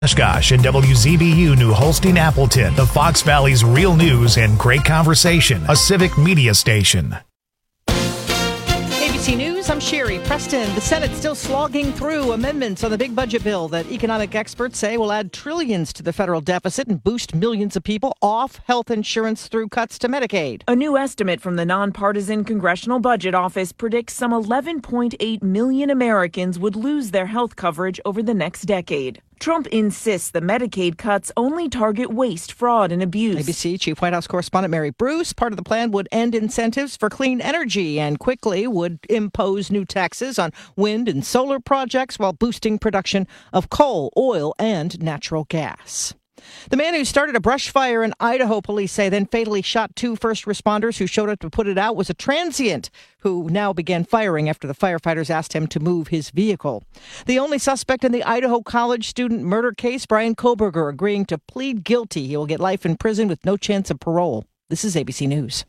Oshkosh and WZBU New Holstein Appleton, the Fox Valley's real news and great conversation, a civic media station. ABC News, I'm Sherry Preston. The Senate's still slogging through amendments on the big budget bill that economic experts say will add trillions to the federal deficit and boost millions of people off health insurance through cuts to Medicaid. A new estimate from the nonpartisan Congressional Budget Office predicts some 11.8 million Americans would lose their health coverage over the next decade. Trump insists the Medicaid cuts only target waste, fraud, and abuse. ABC Chief White House correspondent Mary Bruce. Part of the plan would end incentives for clean energy and quickly would impose new taxes on wind and solar projects while boosting production of coal, oil, and natural gas. The man who started a brush fire in Idaho, police say, then fatally shot two first responders who showed up to put it out, was a transient who now began firing after the firefighters asked him to move his vehicle. The only suspect in the Idaho college student murder case, Brian Koberger, agreeing to plead guilty. He will get life in prison with no chance of parole. This is ABC News.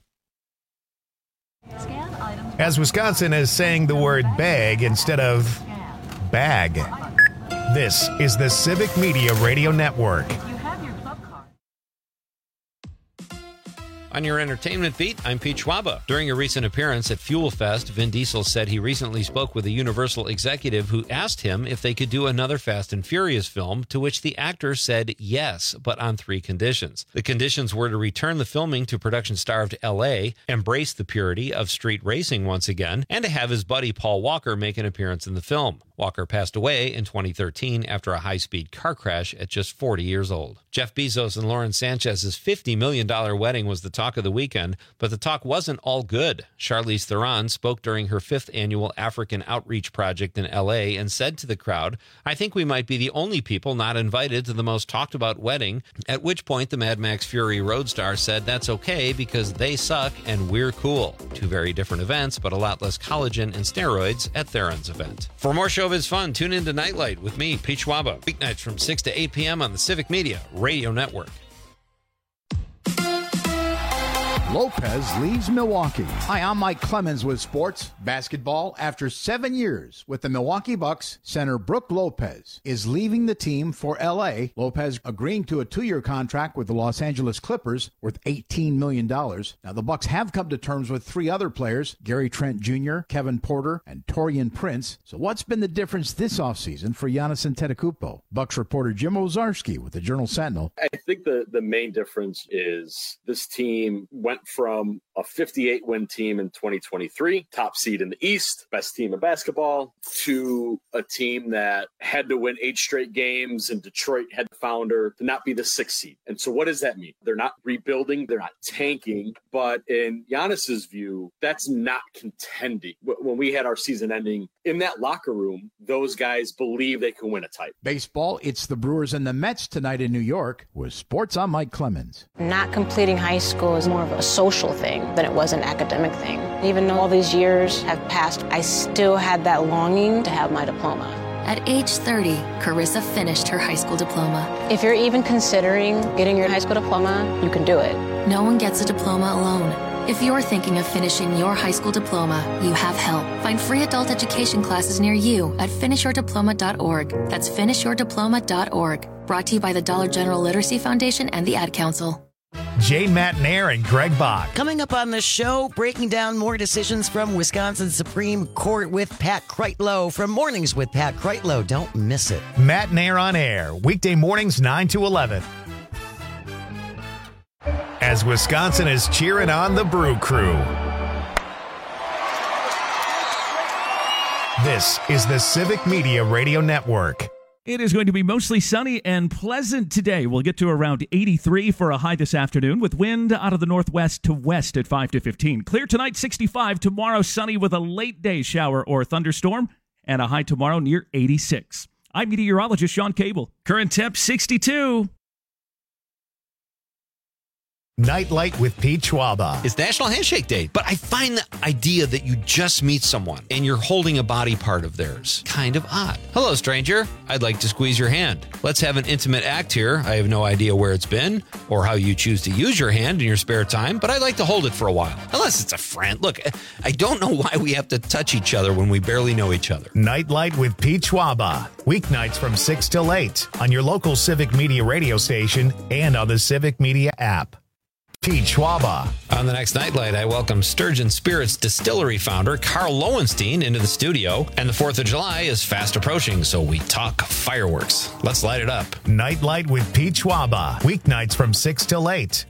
As Wisconsin is saying the word bag instead of bag. This is the Civic Media Radio Network. On your entertainment beat, I'm Pete Schwaba. During a recent appearance at Fuel Fest, Vin Diesel said he recently spoke with a Universal executive who asked him if they could do another Fast and Furious film, to which the actor said yes, but on 3 conditions. The conditions were to return the filming to production-starved L.A., embrace the purity of street racing once again, and to have his buddy Paul Walker make an appearance in the film. Walker passed away in 2013 after a high-speed car crash at just 40 years old. Jeff Bezos and Lauren Sanchez's $50 million wedding was the talk of the weekend, but the talk wasn't all good. Charlize Theron spoke during her 5th annual African Outreach Project in L.A. and said to the crowd, "I think we might be the only people not invited to the most talked-about wedding," at which point the Mad Max Fury road star said that's okay because they suck and we're cool. 2 very different events, but a lot less collagen and steroids at Theron's event. For more showbiz fun, tune in to Nightlight with me, Pete Schwaba, weeknights from 6 to 8 p.m. on the Civic Media Radio Network. Lopez leaves Milwaukee. Hi, I'm Mike Clemens with sports basketball. After 7 years with the Milwaukee Bucks, center Brooke Lopez is leaving the team for L.A. Lopez agreeing to a 2-year contract with the Los Angeles Clippers worth $18 million. Now, the Bucks have come to terms with 3 other players, Gary Trent Jr., Kevin Porter, and Taurean Prince. So what's been the difference this offseason for Giannis Antetokounmpo? Bucks reporter Jim Ozarski with the Journal-Sentinel. I think the main difference is this team went from a 58-win team in 2023, top seed in the East, best team in basketball, to a team that had to win 8 straight games, and Detroit had found her to not be the 6th seed. And so what does that mean? They're not rebuilding, they're not tanking, but in Giannis's view, that's not contending. When we had our season ending, in that locker room, those guys believe they can win a title. Baseball, it's the Brewers and the Mets tonight in New York. With sports, I'm Mike Clemens. Not completing high school is more of a social thing than it was an academic thing. Even though all these years have passed, I still had that longing to have my diploma. At age 30, Carissa finished her high school diploma. If you're even considering getting your high school diploma, you can do it. No one gets a diploma alone. If you're thinking of finishing your high school diploma, you have help. Find free adult education classes near you at finishyourdiploma.org. That's finishyourdiploma.org. Brought to you by the Dollar General Literacy Foundation and the Ad Council. Jane Matnair and Greg Bach. Coming up on the show, breaking down more decisions from Wisconsin Supreme Court with Pat Kreitlow from Mornings with Pat Kreitlow. Don't miss it. Matnair on air, weekday mornings 9 to 11. As Wisconsin is cheering on the Brew Crew. This is the Civic Media Radio Network. It is going to be mostly sunny and pleasant today. We'll get to around 83 for a high this afternoon with wind out of the northwest to west at 5 to 15. Clear tonight, 65. Tomorrow, sunny with a late day shower or thunderstorm and a high tomorrow near 86. I'm meteorologist Sean Cable. Current temp 62. Nightlight with Pete Schwaba. It's National Handshake Day, but I find the idea that you just meet someone and you're holding a body part of theirs kind of odd. Hello, stranger. I'd like to squeeze your hand. Let's have an intimate act here. I have no idea where it's been or how you choose to use your hand in your spare time, but I'd like to hold it for a while. Unless it's a friend. Look, I don't know why we have to touch each other when we barely know each other. Nightlight with Pete Schwaba. Weeknights from 6 till 8 on your local Civic Media radio station and on the Civic Media app. Pete Schwaba. On the next Nightlight, I welcome Sturgeon Spirits Distillery founder Carl Lowenstein into the studio. And the 4th of July is fast approaching, so we talk fireworks. Let's light it up. Nightlight with Pete Schwaba. Weeknights from 6 till 8.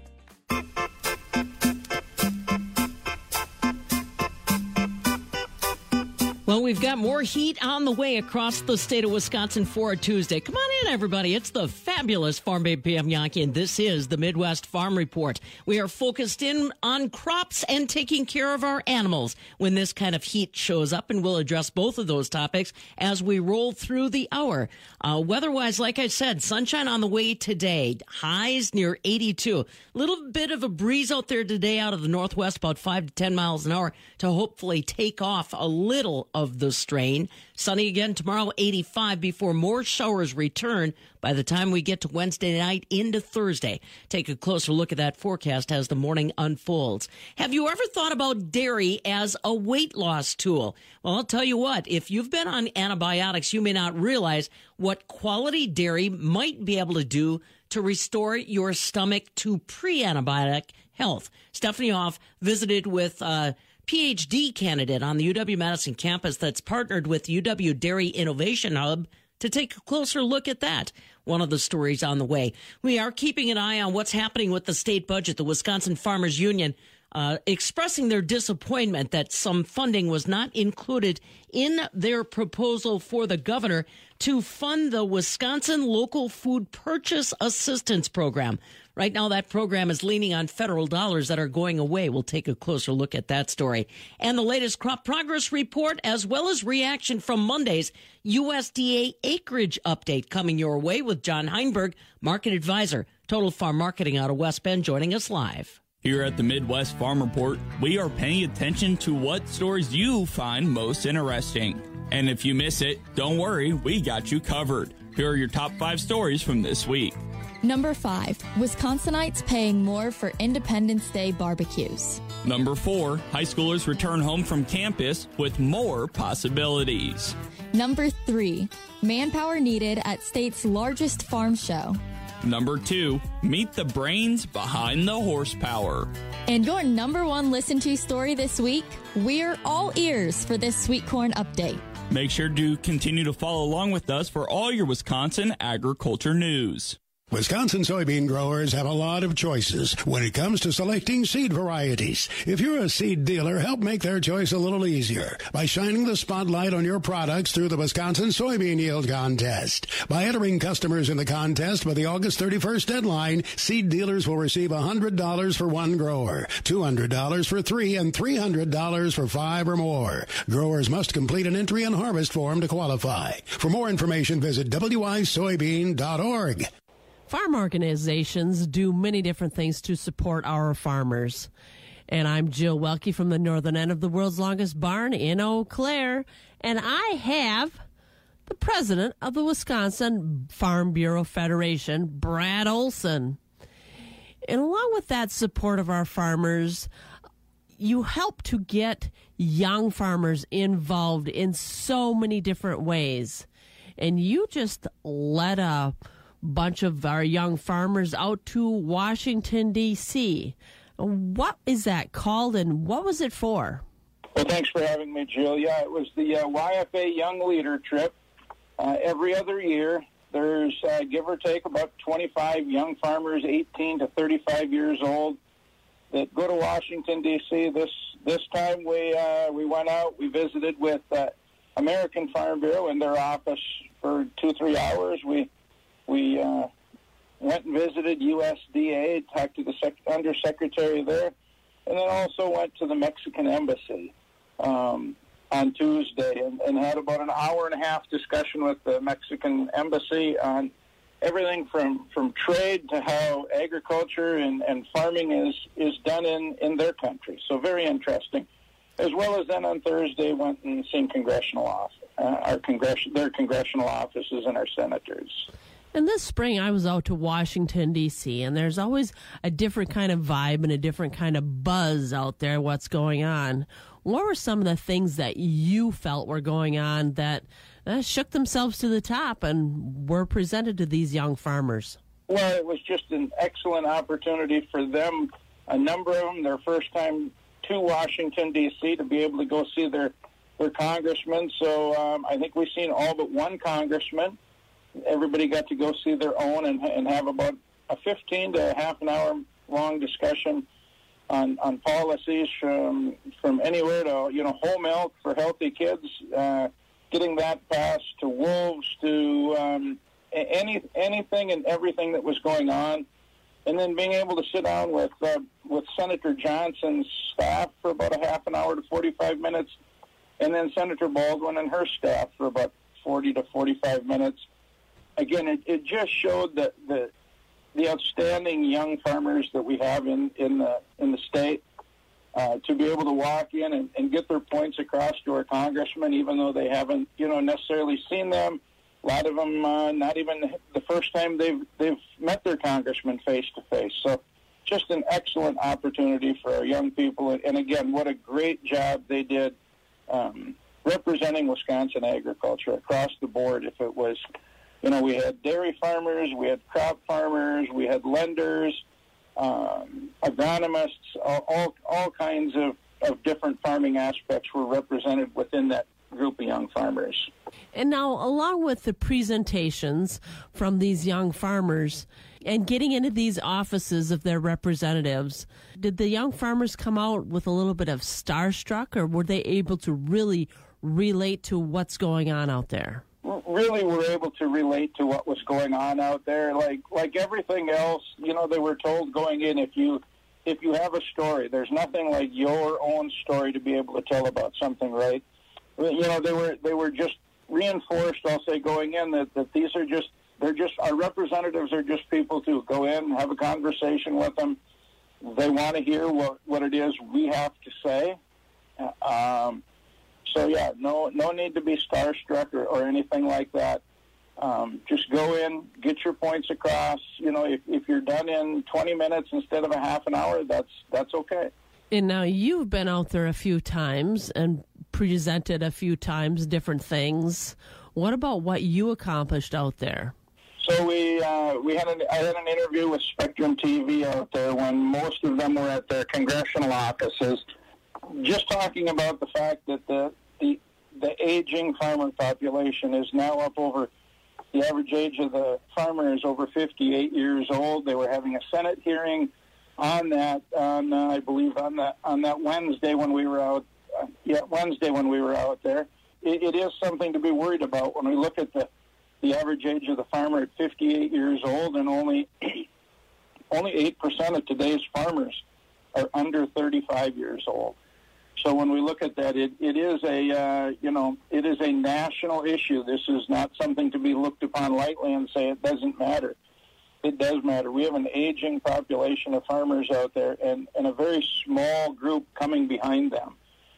Well, we've got more heat on the way across the state of Wisconsin for a Tuesday. Come on in, everybody. It's the fabulous Farm Babe Pam Yankee, and this is the Midwest Farm Report. We are focused in on crops and taking care of our animals when this kind of heat shows up, and we'll address both of those topics as we roll through the hour. Weather-wise, like I said, sunshine on the way today. Highs near 82. Little bit of a breeze out there today out of the northwest, about 5 to 10 miles an hour, to hopefully take off a little of the strain. Sunny again tomorrow, 85, before more showers return by the time we get to Wednesday night into Thursday. Take a closer look at that forecast as the morning unfolds. Have you ever thought about dairy as a weight loss tool? Well, I'll tell you what, if you've been on antibiotics, you may not realize what quality dairy might be able to do to restore your stomach to pre-antibiotic health. Stephanie Hoff visited with PhD candidate on the UW-Madison campus that's partnered with UW Dairy Innovation Hub to take a closer look at that. One of the stories on the way. We are keeping an eye on what's happening with the state budget. The Wisconsin Farmers Union expressing their disappointment that some funding was not included in their proposal for the governor to fund the Wisconsin Local Food Purchase Assistance Program. Right now, that program is leaning on federal dollars that are going away. We'll take a closer look at that story. And the latest crop progress report, as well as reaction from Monday's USDA acreage update coming your way with John Heinberg, market advisor, Total Farm Marketing out of West Bend, joining us live. Here at the Midwest Farm Report, we are paying attention to what stories you find most interesting. And if you miss it, don't worry, we got you covered. Here are your top 5 stories from this week. Number 5, Wisconsinites paying more for Independence Day barbecues. Number 4, high schoolers return home from campus with more possibilities. Number 3, manpower needed at state's largest farm show. Number 2, meet the brains behind the horsepower. And your number 1 listen to story this week, we're all ears for this sweet corn update. Make sure to continue to follow along with us for all your Wisconsin agriculture news. Wisconsin soybean growers have a lot of choices when it comes to selecting seed varieties. If you're a seed dealer, help make their choice a little easier by shining the spotlight on your products through the Wisconsin Soybean Yield Contest. By entering customers in the contest by the August 31st deadline, seed dealers will receive $100 for 1 grower, $200 for 3, and $300 for 5 or more. Growers must complete an entry and harvest form to qualify. For more information, visit wisoybean.org. Farm organizations do many different things to support our farmers. And I'm Jill Welke from the northern end of the world's longest barn in Eau Claire. And I have the president of the Wisconsin Farm Bureau Federation, Brad Olson. And along with that support of our farmers, you help to get young farmers involved in so many different ways. And you just led a bunch of our young farmers out to Washington, D.C. What is that called, and what was it for? Well, thanks for having me, Jill. Yeah, it was the YFA Young Leader Trip. Every other year, there's, give or take, about 25 young farmers, 18 to 35 years old, that go to Washington, D.C. This time we went out, we visited with American Farm Bureau in their office for 2-3 hours. We went and visited USDA, talked to the undersecretary there, and then also went to the Mexican Embassy on Tuesday and had about an hour-and-a-half discussion with the Mexican Embassy on everything from trade to how agriculture and farming is done in their country. So very interesting. As well as then on Thursday went and seen their congressional offices and our senators. And this spring, I was out to Washington, D.C., and there's always a different kind of vibe and a different kind of buzz out there, what's going on. What were some of the things that you felt were going on that shook themselves to the top and were presented to these young farmers? Well, it was just an excellent opportunity for them, a number of them, their first time to Washington, D.C., to be able to go see their congressman. So I think we've seen all but one congressman. Everybody got to go see their own and have about a 15 to half an hour long discussion on policies from anywhere to, whole milk for healthy kids, getting that passed, to wolves, to anything and everything that was going on. And then being able to sit down with Senator Johnson's staff for about a half an hour to 45 minutes, and then Senator Baldwin and her staff for about 40 to 45 minutes. Again, it just showed that the outstanding young farmers that we have in the state, to be able to walk in and get their points across to our congressmen, even though they haven't necessarily seen them. A lot of them not even the first time they've met their congressman face to face. So just an excellent opportunity for our young people. And again, what a great job they did representing Wisconsin agriculture across the board. If it was, we had dairy farmers, we had crop farmers, we had lenders, agronomists, all kinds of different farming aspects were represented within that group of young farmers. And now, along with the presentations from these young farmers and getting into these offices of their representatives, did the young farmers come out with a little bit of starstruck, or were they able to really relate to what's going on out there? Really were able to relate to what was going on out there. Like everything else, they were told going in, if you have a story, there's nothing like your own story to be able to tell about something, right? They were just reinforced, I'll say, going in that these are our representatives are just people to go in and have a conversation with them. They want to hear what it is we have to say. So yeah, no need to be starstruck or anything like that. Just go in, get your points across. If you're done in 20 minutes instead of a half an hour, that's okay. And now you've been out there a few times and presented a few times different things. What about what you accomplished out there? So I had an interview with Spectrum TV out there when most of them were at their congressional offices, just talking about the fact that the aging farmer population is now up over, the average age of the farmer is over 58 years old. They were having a Senate hearing on that, I believe on that Wednesday when we were out. Wednesday when we were out there. It is something to be worried about when we look at the average age of the farmer at 58 years old, and only 8% of today's farmers are under 35 years old. So when we look at that, it is a national issue. This is not something to be looked upon lightly and say it doesn't matter. It does matter. We have an aging population of farmers out there, and a very small group coming behind them.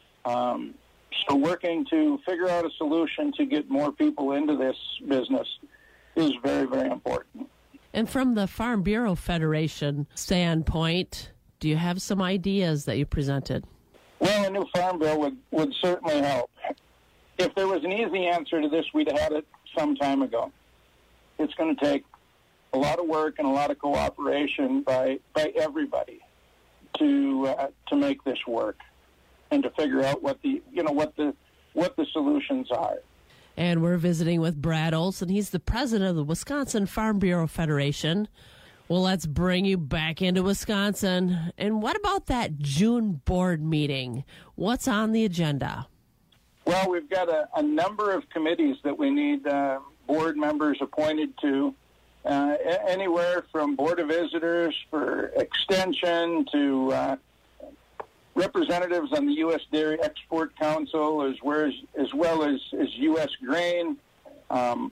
So working to figure out a solution to get more people into this business is very, very important. And from the Farm Bureau Federation standpoint, do you have some ideas that you presented? Well, a new farm bill would certainly help. If there was an easy answer to this, we'd have had it some time ago. It's going to take a lot of work and a lot of cooperation by everybody to make this work and to figure out what the solutions are. And we're visiting with Brad Olson. He's the president of the Wisconsin Farm Bureau Federation. Well, let's bring you back into Wisconsin. And what about that June board meeting? What's on the agenda? Well, we've got a number of committees that we need board members appointed to, anywhere from Board of Visitors for Extension to representatives on the U.S. Dairy Export Council, as well as U.S. Grain,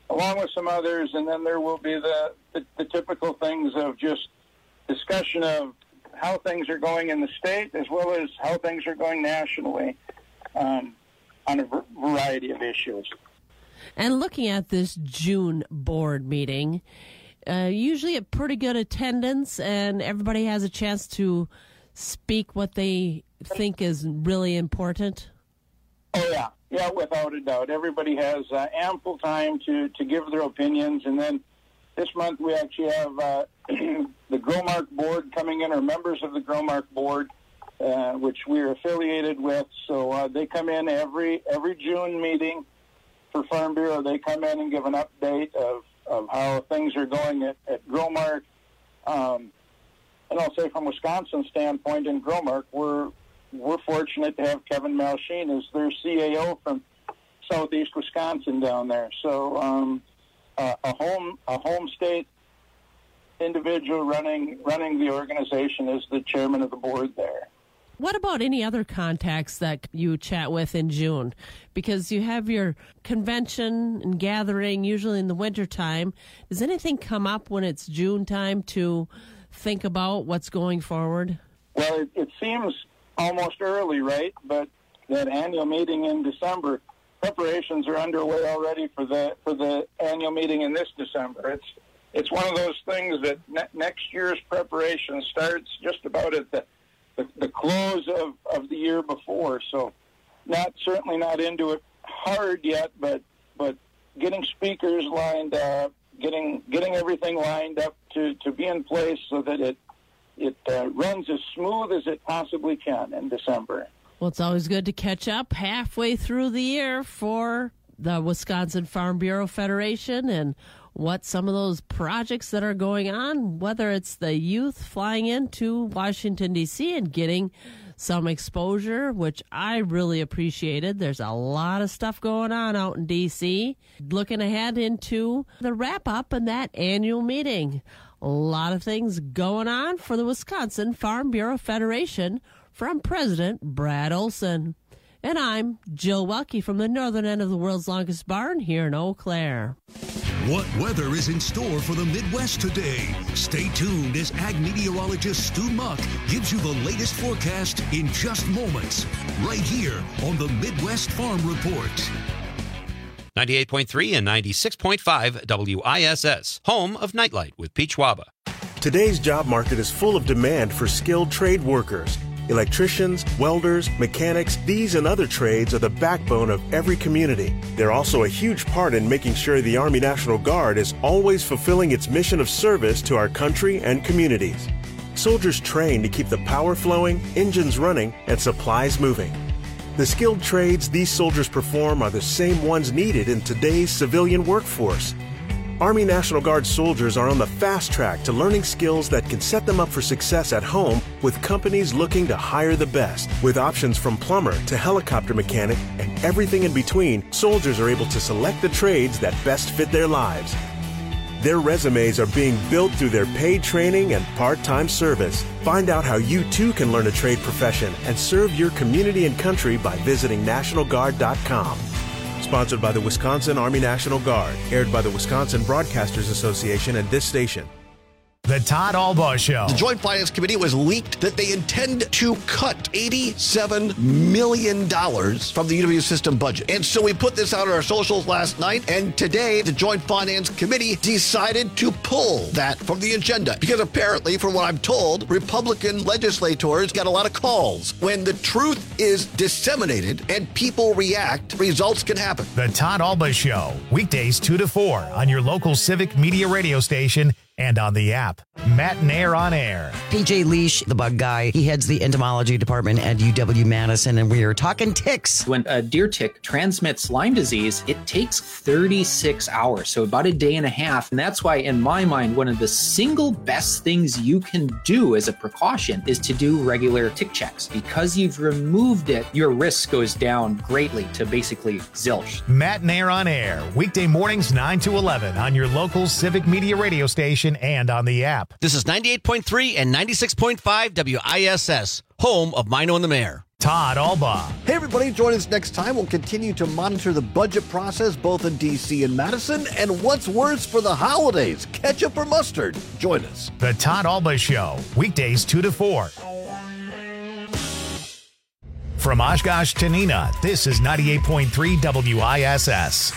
along with some others, and then there will be the typical things of just discussion of how things are going in the state as well as how things are going nationally on a variety of issues. And looking at this June board meeting, usually a pretty good attendance, and everybody has a chance to speak what they think is really important. Oh, yeah. Yeah, without a doubt. Everybody has ample time to give their opinions. And then this month we actually have the Growmark board coming in, or members of the Growmark board, which we're affiliated with. So they come in every June meeting for Farm Bureau. They come in and give an update of how things are going at Growmark. And I'll say from Wisconsin standpoint in Growmark, we're fortunate to have Kevin Malsheen as their CAO from southeast Wisconsin down there. So a home state individual running the organization is the chairman of the board there. What about any other contacts that you chat with in June? Because you have your convention and gathering usually in the wintertime. Does anything come up when it's June time to think about what's going forward? Well, it seems almost early, right? But that annual meeting in December, preparations are underway already for the annual meeting in this December. It's one of those things that next year's preparation starts just about at the close of the year before. So certainly not into it hard yet, but getting speakers lined up, getting everything lined up to be in place so that it runs as smooth as it possibly can in December. Well, it's always good to catch up halfway through the year for the Wisconsin Farm Bureau Federation and what some of those projects that are going on, whether it's the youth flying into Washington, D.C. and getting some exposure, which I really appreciated. There's a lot of stuff going on out in D.C. Looking ahead into the wrap-up and that annual meeting. A lot of things going on for the Wisconsin Farm Bureau Federation from President Brad Olson. And I'm Jill Welke from the northern end of the world's longest barn here in Eau Claire. What weather is in store for the Midwest today? Stay tuned as ag meteorologist Stu Muck gives you the latest forecast in just moments, right here on the Midwest Farm Report. 98.3 and 96.5 WISS, home of Nightlight with Pete Schwaba. Today's job market is full of demand for skilled trade workers. Electricians, welders, mechanics, these and other trades are the backbone of every community. They're also a huge part in making sure the Army National Guard is always fulfilling its mission of service to our country and communities. Soldiers train to keep the power flowing, engines running, and supplies moving. The skilled trades these soldiers perform are the same ones needed in today's civilian workforce. Army National Guard soldiers are on the fast track to learning skills that can set them up for success at home with companies looking to hire the best. With options from plumber to helicopter mechanic and everything in between, soldiers are able to select the trades that best fit their lives. Their resumes are being built through their paid training and part-time service. Find out how you too can learn a trade profession and serve your community and country by visiting NationalGuard.com. Sponsored by the Wisconsin Army National Guard. Aired by the Wisconsin Broadcasters Association and this station. The Todd Albaugh Show. The Joint Finance Committee was leaked that they intend to cut $87 million from the UW system budget. And so we put this out on our socials last night, and today the Joint Finance Committee decided to pull that from the agenda. Because apparently, from what I'm told, Republican legislators got a lot of calls. When the truth is disseminated and people react, results can happen. The Todd Albaugh Show. Weekdays 2 to 4 on your local Civic Media radio station and on the app. Matt and Air on Air. PJ Leash, the bug guy, he heads the entomology department at UW-Madison, and we are talking ticks. When a deer tick transmits Lyme disease, it takes 36 hours, so about a day and a half. And that's why, in my mind, one of the single best things you can do as a precaution is to do regular tick checks. Because you've removed it, your risk goes down greatly to basically zilch. Matt and Air on Air. Weekday mornings 9 to 11 on your local Civic Media radio station and on the app. This is 98.3 and 96.5 WISS, home of Mino and the Mayor. Todd Alba. Hey, everybody, join us next time. We'll continue to monitor the budget process both in D.C. and Madison. And what's worse for the holidays, ketchup or mustard? Join us. The Todd Alba Show, weekdays 2 to 4. From Oshkosh to Neenah, this is 98.3 WISS.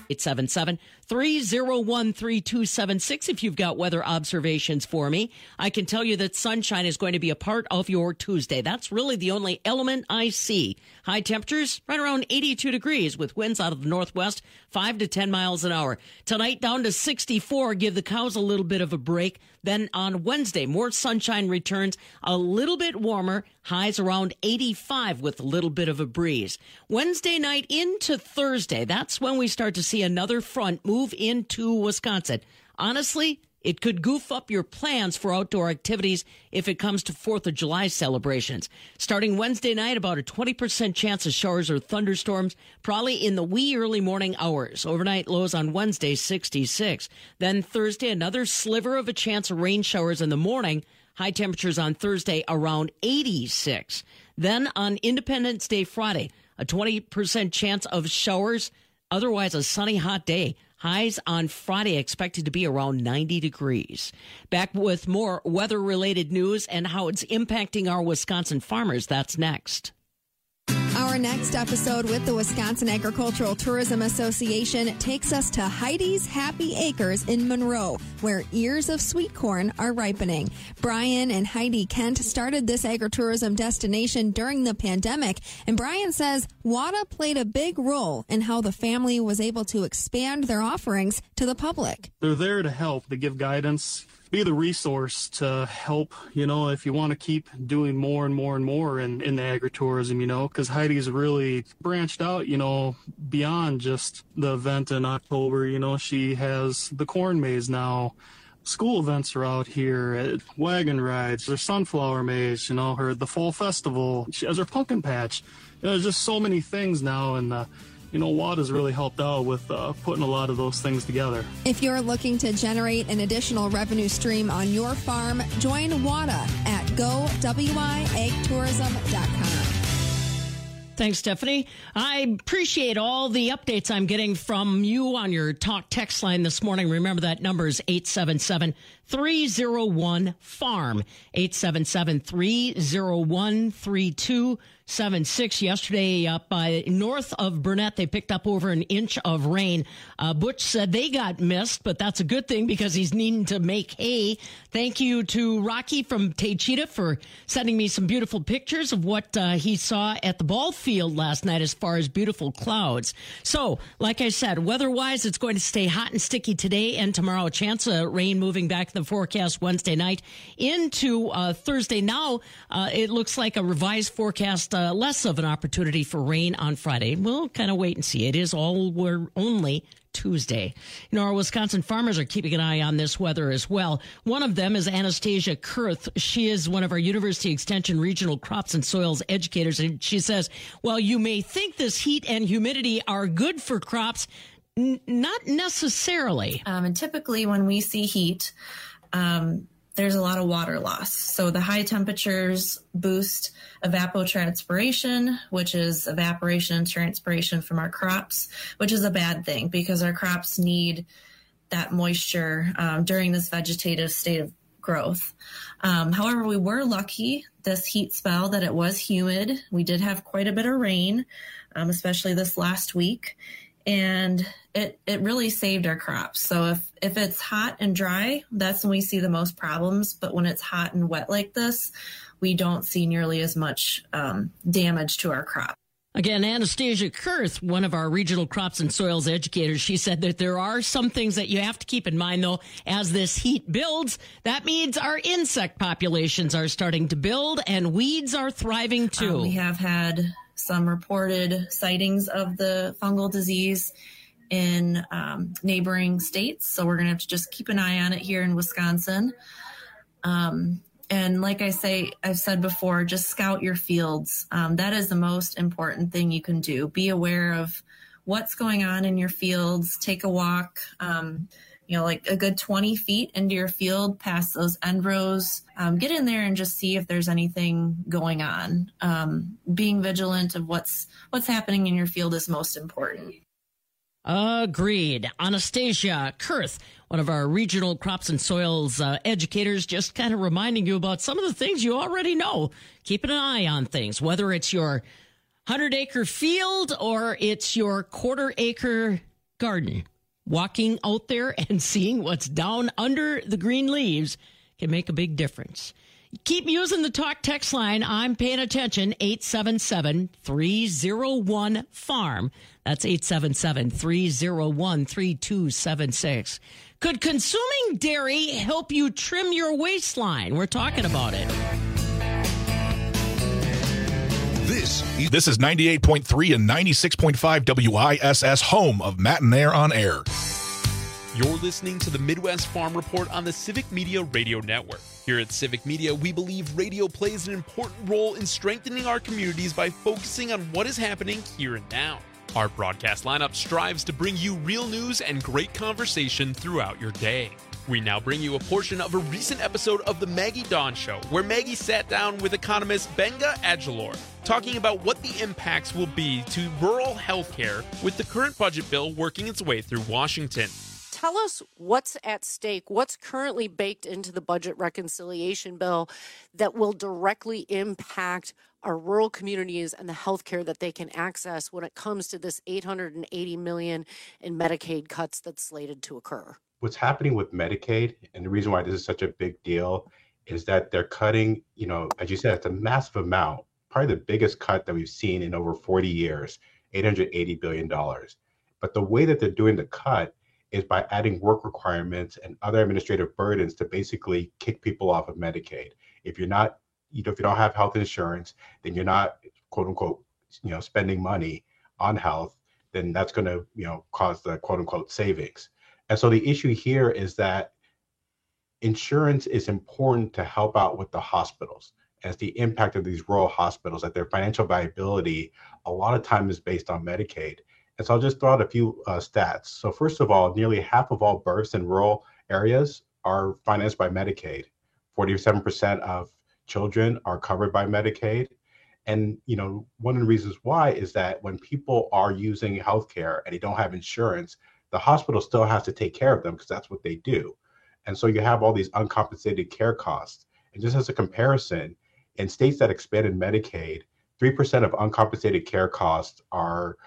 877-301-3276 if you've got weather observations for me. I can tell you that sunshine is going to be a part of your Tuesday. That's really the only element I see. High temperatures right around 82 degrees with winds out of the northwest, 5 to 10 miles an hour. Tonight down to 64, give the cows a little bit of a break. Then on Wednesday, more sunshine returns, a little bit warmer, highs around 85 with a little bit of a breeze. Wednesday night into Thursday, that's when we start to see another front move into Wisconsin. Honestly, it could goof up your plans for outdoor activities if it comes to 4th of July celebrations. Starting Wednesday night, about a 20% chance of showers or thunderstorms, probably in the wee early morning hours. Overnight lows on Wednesday, 66. Then Thursday, another sliver of a chance of rain showers in the morning. High temperatures on Thursday around 86. Then on Independence Day Friday, a 20% chance of showers. Otherwise, a sunny, hot day. Highs on Friday expected to be around 90 degrees. Back with more weather-related news and how it's impacting our Wisconsin farmers. That's next. Our next episode with the Wisconsin Agricultural Tourism Association takes us to Heidi's Happy Acres in Monroe, where ears of sweet corn are ripening. Brian and Heidi Kent started this agritourism destination during the pandemic, and Brian says WADA played a big role in how the family was able to expand their offerings to the public. They're there to help, to give guidance, be the resource to help, if you want to keep doing more and more and more in the agritourism, because Heidi's really branched out, beyond just the event in October. She has the corn maze now. School events are out here, wagon rides, there's sunflower maze, the fall festival. She has her pumpkin patch. There's just so many things now, and WADA's really helped out with putting a lot of those things together. If you're looking to generate an additional revenue stream on your farm, join WADA at gowiagtourism.com. Thanks, Stephanie. I appreciate all the updates I'm getting from you on your talk text line this morning. Remember that number is 877-301-FARM, 877-301-3276. Yesterday up north of Burnett, they picked up over an inch of rain. Butch said they got missed, but that's a good thing because he's needing to make hay. Thank you to Rocky from Taycheetah for sending me some beautiful pictures of what he saw at the ball field last night as far as beautiful clouds. So, like I said, weather-wise, it's going to stay hot and sticky today and tomorrow. A chance of rain moving back to the forecast Wednesday night into Thursday. Now, it looks like a revised forecast, less of an opportunity for rain on Friday. We'll kind of wait and see. It is only Tuesday. Our Wisconsin farmers are keeping an eye on this weather as well. One of them is Anastasia Kurth. She is one of our University Extension regional crops and soils educators. And she says, well, you may think this heat and humidity are good for crops. Not necessarily. And typically when we see heat, there's a lot of water loss. So the high temperatures boost evapotranspiration, which is evaporation and transpiration from our crops, which is a bad thing because our crops need that moisture during this vegetative state of growth. However, we were lucky this heat spell that it was humid. We did have quite a bit of rain, especially this last week. And it really saved our crops. So if it's hot and dry, that's when we see the most problems. But when it's hot and wet like this, we don't see nearly as much damage to our crop. Again, Anastasia Kurth, one of our regional crops and soils educators, she said that there are some things that you have to keep in mind, though, as this heat builds. That means our insect populations are starting to build and weeds are thriving, too. We have had some reported sightings of the fungal disease in neighboring states. So we're going to have to just keep an eye on it here in Wisconsin. And like I've said before, just scout your fields. That is the most important thing you can do. Be aware of what's going on in your fields. Take a walk. like a good 20 feet into your field past those end rows. Get in there and just see if there's anything going on. Being vigilant of what's happening in your field is most important. Agreed. Anastasia Kurth, one of our regional crops and soils educators, just kind of reminding you about some of the things you already know. Keeping an eye on things, whether it's your 100-acre field or it's your quarter-acre garden. Walking out there and seeing what's down under the green leaves can make a big difference. Keep using the talk text line. I'm paying attention. 877-301-FARM. That's 877-301-3276. Could consuming dairy help you trim your waistline? We're talking about it. This is 98.3 and 96.5 WISS, home of Matt and Air on Air. You're listening to the Midwest Farm Report on the Civic Media Radio Network. Here at Civic Media, we believe radio plays an important role in strengthening our communities by focusing on what is happening here and now. Our broadcast lineup strives to bring you real news and great conversation throughout your day. We now bring you a portion of a recent episode of The Maggie Dawn Show, where Maggie sat down with economist Benga Ajalor, talking about what the impacts will be to rural health care with the current budget bill working its way through Washington. Tell us what's at stake, what's currently baked into the budget reconciliation bill that will directly impact our rural communities and the health care that they can access when it comes to this $880 million in Medicaid cuts that's slated to occur. What's happening with Medicaid, and the reason why this is such a big deal, is that they're cutting, as you said, it's a massive amount, probably the biggest cut that we've seen in over 40 years, $880 billion. But the way that they're doing the cut is by adding work requirements and other administrative burdens to basically kick people off of Medicaid. If you're not, if you don't have health insurance, then you're not, quote unquote, spending money on health, then that's going to, cause the quote unquote savings. And so the issue here is that insurance is important to help out with the hospitals, as the impact of these rural hospitals, that their financial viability a lot of time is based on Medicaid. And so I'll just throw out a few stats. So first of all, nearly half of all births in rural areas are financed by Medicaid. 47% of children are covered by Medicaid. And, one of the reasons why is that when people are using healthcare and they don't have insurance, the hospital still has to take care of them because that's what they do. And so you have all these uncompensated care costs. And just as a comparison, in states that expanded Medicaid, 3% of uncompensated care costs are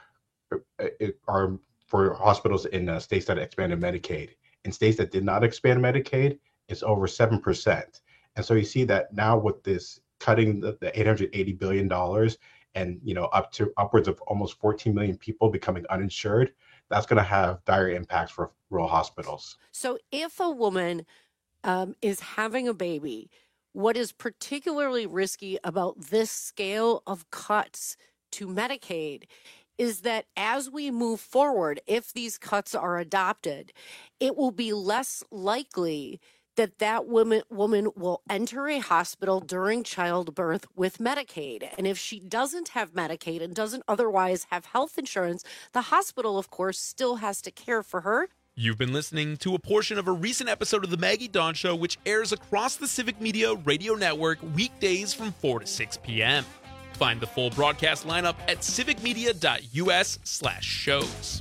for hospitals in states that expanded Medicaid. In states that did not expand Medicaid, it's over 7%. And so you see that now with this cutting the $880 billion and upwards of almost 14 million people becoming uninsured, that's going to have dire impacts for rural hospitals. So if a woman is having a baby, what is particularly risky about this scale of cuts to Medicaid is that as we move forward, if these cuts are adopted, it will be less likely that woman will enter a hospital during childbirth with Medicaid. And if she doesn't have Medicaid and doesn't otherwise have health insurance, the hospital, of course, still has to care for her. You've been listening to a portion of a recent episode of The Maggie Dawn Show, which airs across the Civic Media Radio Network weekdays from 4 to 6 p.m. Find the full broadcast lineup at civicmedia.us/shows.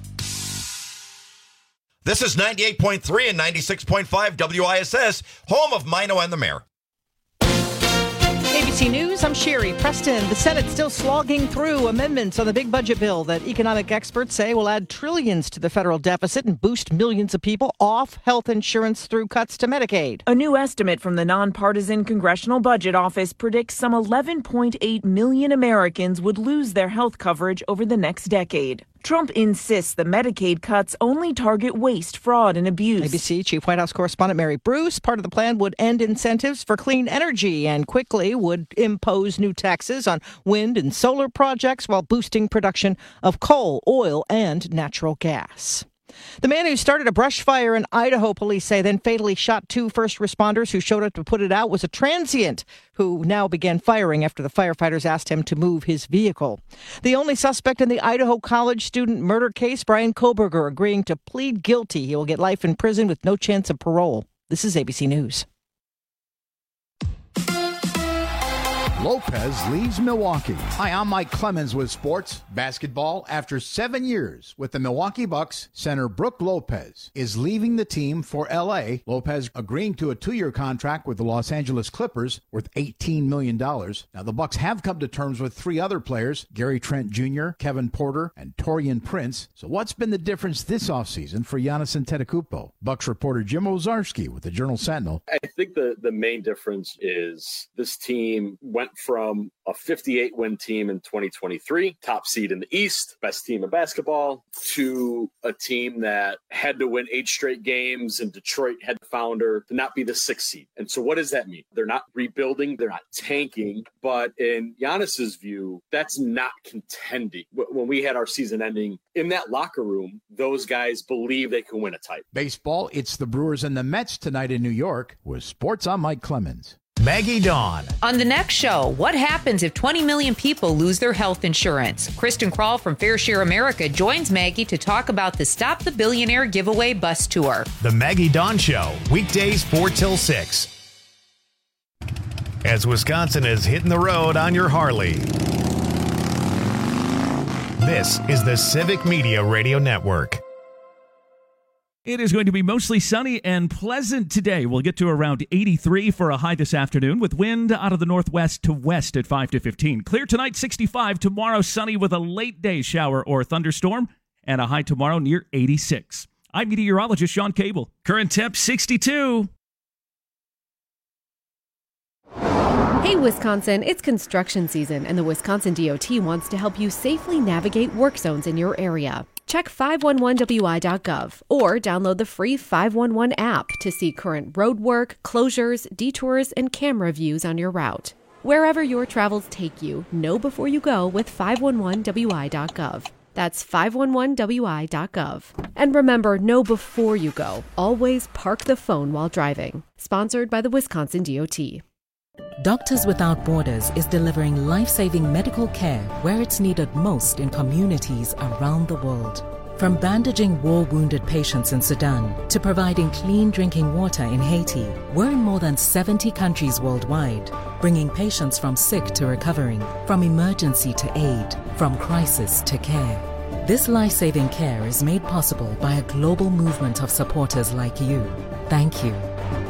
This is 98.3 and 96.5 WISS, home of Mino and the Mayor. ABC News, I'm Sherry Preston. The Senate's still slogging through amendments on the big budget bill that economic experts say will add trillions to the federal deficit and boost millions of people off health insurance through cuts to Medicaid. A new estimate from the nonpartisan Congressional Budget Office predicts some 11.8 million Americans would lose their health coverage over the next decade. Trump insists the Medicaid cuts only target waste, fraud, and abuse. ABC Chief White House correspondent Mary Bruce. Part of the plan would end incentives for clean energy and quickly would impose new taxes on wind and solar projects while boosting production of coal, oil, and natural gas. The man who started a brush fire in Idaho, police say, then fatally shot 2 first responders who showed up to put it out, was a transient who now began firing after the firefighters asked him to move his vehicle. The only suspect in the Idaho college student murder case, Brian Koberger, agreeing to plead guilty. He will get life in prison with no chance of parole. This is ABC News. Lopez leaves Milwaukee. Hi, I'm Mike Clemens with sports basketball. After 7 years with the Milwaukee Bucks, center Brooke Lopez is leaving the team for L.A. Lopez agreeing to a 2-year contract with the Los Angeles Clippers worth $18 million. Now, the Bucks have come to terms with 3 other players, Gary Trent Jr., Kevin Porter, and Taurean Prince. So what's been the difference this offseason for Giannis Antetokounmpo? Bucks reporter Jim Ozarski with the Journal-Sentinel. I think the main difference is this team went from a 58-win team in 2023, top seed in the East, best team in basketball, to a team that had to win 8 straight games, and Detroit had found her to not be the 6th seed. And so what does that mean? They're not rebuilding, they're not tanking, but in Giannis's view, that's not contending. When we had our season ending, in that locker room, those guys believe they can win a title. Baseball, it's the Brewers and the Mets tonight in New York. With sports, I'm Mike Clemens. Maggie Dawn. On the next show, what happens if 20 million people lose their health insurance? Kristen Krall from Fair Share America joins Maggie to talk about the Stop the Billionaire giveaway bus tour. The Maggie Dawn Show, weekdays 4 till 6. As Wisconsin is hitting the road on your Harley. This is the Civic Media Radio Network. It is going to be mostly sunny and pleasant today. We'll get to around 83 for a high this afternoon with wind out of the northwest to west at 5 to 15. Clear tonight, 65. Tomorrow, sunny with a late day shower or thunderstorm and a high tomorrow near 86. I'm meteorologist Sean Cable. Current temp 62. Hey, Wisconsin, it's construction season, and the Wisconsin DOT wants to help you safely navigate work zones in your area. Check 511wi.gov or download the free 511 app to see current road work, closures, detours, and camera views on your route. Wherever your travels take you, know before you go with 511wi.gov. That's 511wi.gov. And remember, know before you go. Always park the phone while driving. Sponsored by the Wisconsin DOT. Doctors Without Borders is delivering life-saving medical care where it's needed most in communities around the world. From bandaging war-wounded patients in Sudan to providing clean drinking water in Haiti, we're in more than 70 countries worldwide, bringing patients from sick to recovering, from emergency to aid, from crisis to care. This life-saving care is made possible by a global movement of supporters like you. Thank you.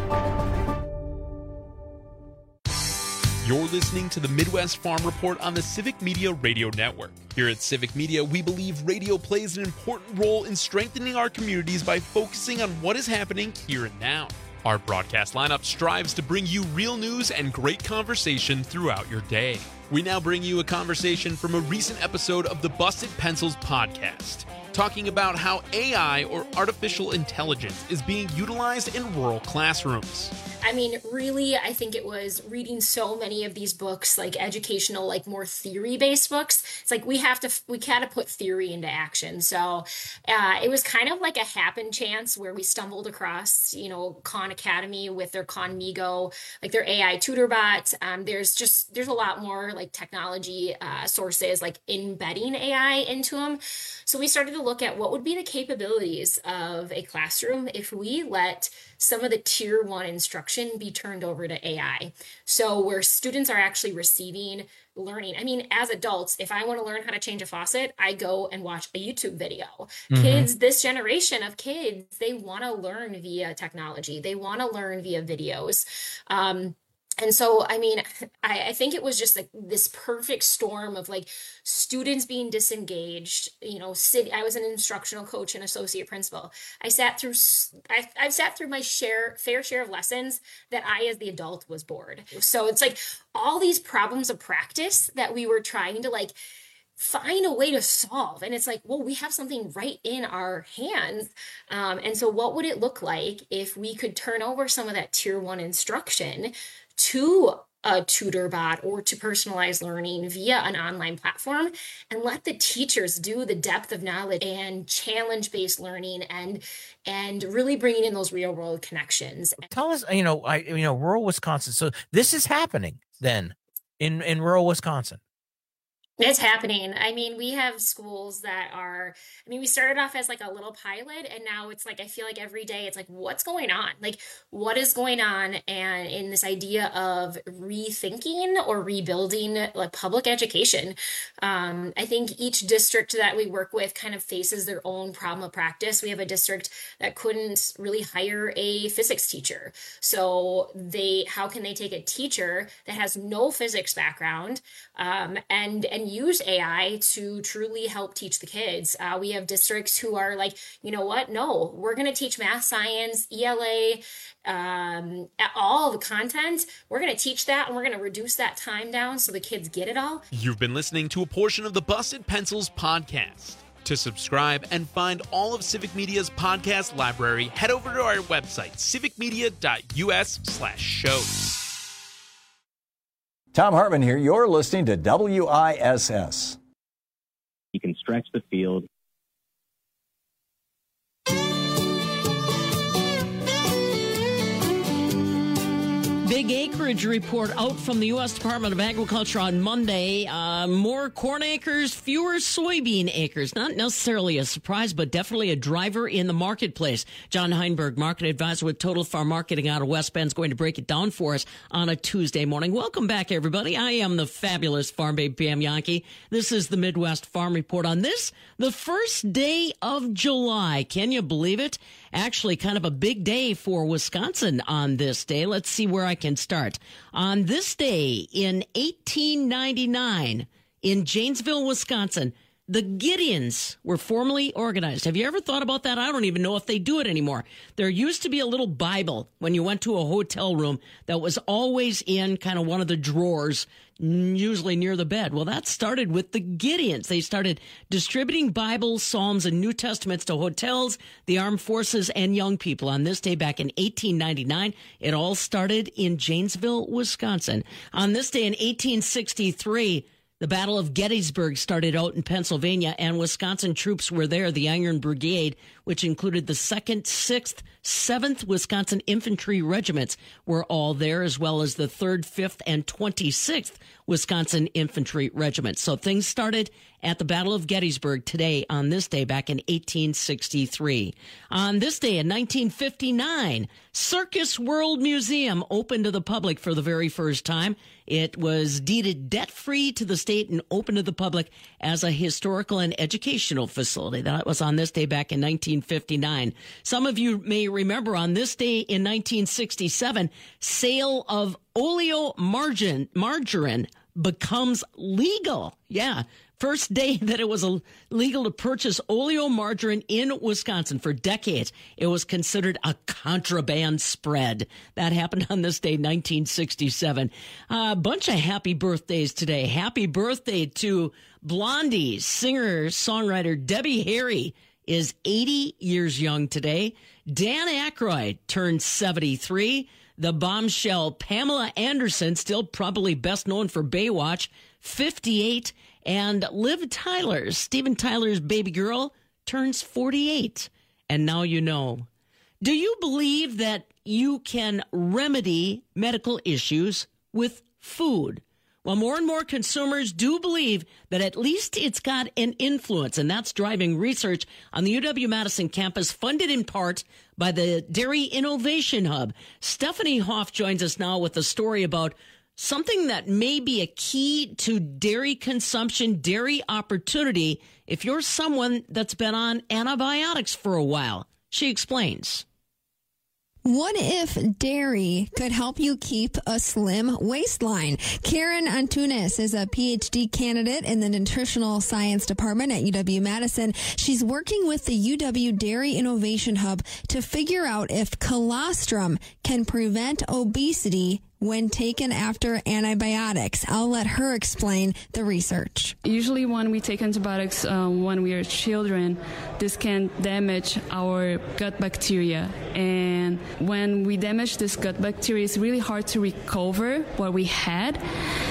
You're listening to the Midwest Farm Report on the Civic Media Radio Network. Here at Civic Media, we believe radio plays an important role in strengthening our communities by focusing on what is happening here and now. Our broadcast lineup strives to bring you real news and great conversation throughout your day. We now bring you a conversation from a recent episode of the Busted Pencils podcast, talking about how AI, or artificial intelligence, is being utilized in rural classrooms. I mean, really, I think it was reading so many of these books, like educational, like more theory-based books. It's like we gotta put theory into action. So it was kind of like a happen chance where we stumbled across, Khan Academy with their Khanmigo, like their AI tutor bot. There's a lot more like technology sources like embedding AI into them. So we started to look at what would be the capabilities of a classroom if we let some of the tier 1 instruction be turned over to AI. So where students are actually receiving learning. I mean, as adults, if I want to learn how to change a faucet, I go and watch a YouTube video. Mm-hmm. Kids, this generation of kids, they want to learn via technology. They want to learn via videos. And so, I mean, I think it was just like this perfect storm of like students being disengaged, I was an instructional coach and associate principal. I've sat through my fair share of lessons that I, as the adult, was bored. So it's like all these problems of practice that we were trying to like find a way to solve. And it's like, well, we have something right in our hands. And so what would it look like if we could turn over some of that tier 1 instruction to a tutor bot or to personalize learning via an online platform, and let the teachers do the depth of knowledge and challenge-based learning and really bringing in those real-world connections. Tell us, rural Wisconsin. So this is happening then in rural Wisconsin. It's happening. I mean, we have schools that are, we started off as like a little pilot, and now it's like, I feel like every day it's like, what's going on? Like, what is going on? And in this idea of rethinking or rebuilding like public education, I think each district that we work with kind of faces their own problem of practice. We have a district that couldn't really hire a physics teacher. So how can they take a teacher that has no physics background and use AI to truly help teach the kids? We have districts who are like, you know what? No, we're going to teach math, science, ELA, all the content. We're going to teach that, and we're going to reduce that time down so the kids get it all. You've been listening to a portion of the Busted Pencils podcast. To subscribe and find all of Civic Media's podcast library, head over to our website, civicmedia.us/shows. Tom Hartman here. You're listening to WISS. You can stretch the field. Big acreage report out from the U.S. Department of Agriculture on Monday. More corn acres, fewer soybean acres. Not necessarily a surprise, but definitely a driver in the marketplace. John Heinberg, market advisor with Total Farm Marketing out of West Bend, is going to break it down for us on a Tuesday morning. Welcome back, everybody. I am the fabulous Farm Babe Pam Yankee. This is the Midwest Farm Report on this, the first day of July. Can you believe it? Actually, kind of a big day for Wisconsin on this day. Let's see where I can start. On this day in 1899, in Janesville, Wisconsin, the Gideons were formally organized. Have you ever thought about that? I don't even know if they do it anymore. There used to be a little Bible when you went to a hotel room that was always in kind of one of the drawers, usually near the bed. Well, that started with the Gideons. They started distributing Bibles, Psalms, and New Testaments to hotels, the armed forces, and young people. On this day back in 1899, it all started in Janesville, Wisconsin. On this day in 1863, the Battle of Gettysburg started out in Pennsylvania, and Wisconsin troops were there. The Iron Brigade, which included the 2nd, 6th, 7th Wisconsin Infantry Regiments, were all there, as well as the 3rd, 5th, and 26th Wisconsin Infantry Regiments. So things started at the Battle of Gettysburg today, on this day, back in 1863. On this day in 1959, Circus World Museum opened to the public for the very first time. It was deeded debt-free to the state and open to the public as a historical and educational facility. That was on this day back in 1959. Some of you may remember on this day in 1967, sale of oleomargarine becomes legal. Yeah. First day that it was legal to purchase oleomargarine in Wisconsin. For decades, it was considered a contraband spread. That happened on this day, 1967. A bunch of happy birthdays today. Happy birthday to Blondie singer-songwriter Debbie Harry is 80 years young today. Dan Aykroyd turned 73. The bombshell Pamela Anderson, still probably best known for Baywatch, 58. And Liv Tyler, Steven Tyler's baby girl, turns 48. And now you know. Do you believe that you can remedy medical issues with food? Well, more and more consumers do believe that at least it's got an influence, and that's driving research on the UW-Madison campus, funded in part by the Dairy Innovation Hub. Stephanie Hoff joins us now with a story about something that may be a key to dairy consumption, dairy opportunity, if you're someone that's been on antibiotics for a while. She explains. What if dairy could help you keep a slim waistline? Karen Antunes is a PhD candidate in the Nutritional Science Department at UW-Madison. She's working with the UW Dairy Innovation Hub to figure out if colostrum can prevent obesity when taken after antibiotics. I'll let her explain the research. Usually when we take antibiotics when we are children, this can damage our gut bacteria. And when we damage this gut bacteria, it's really hard to recover what we had.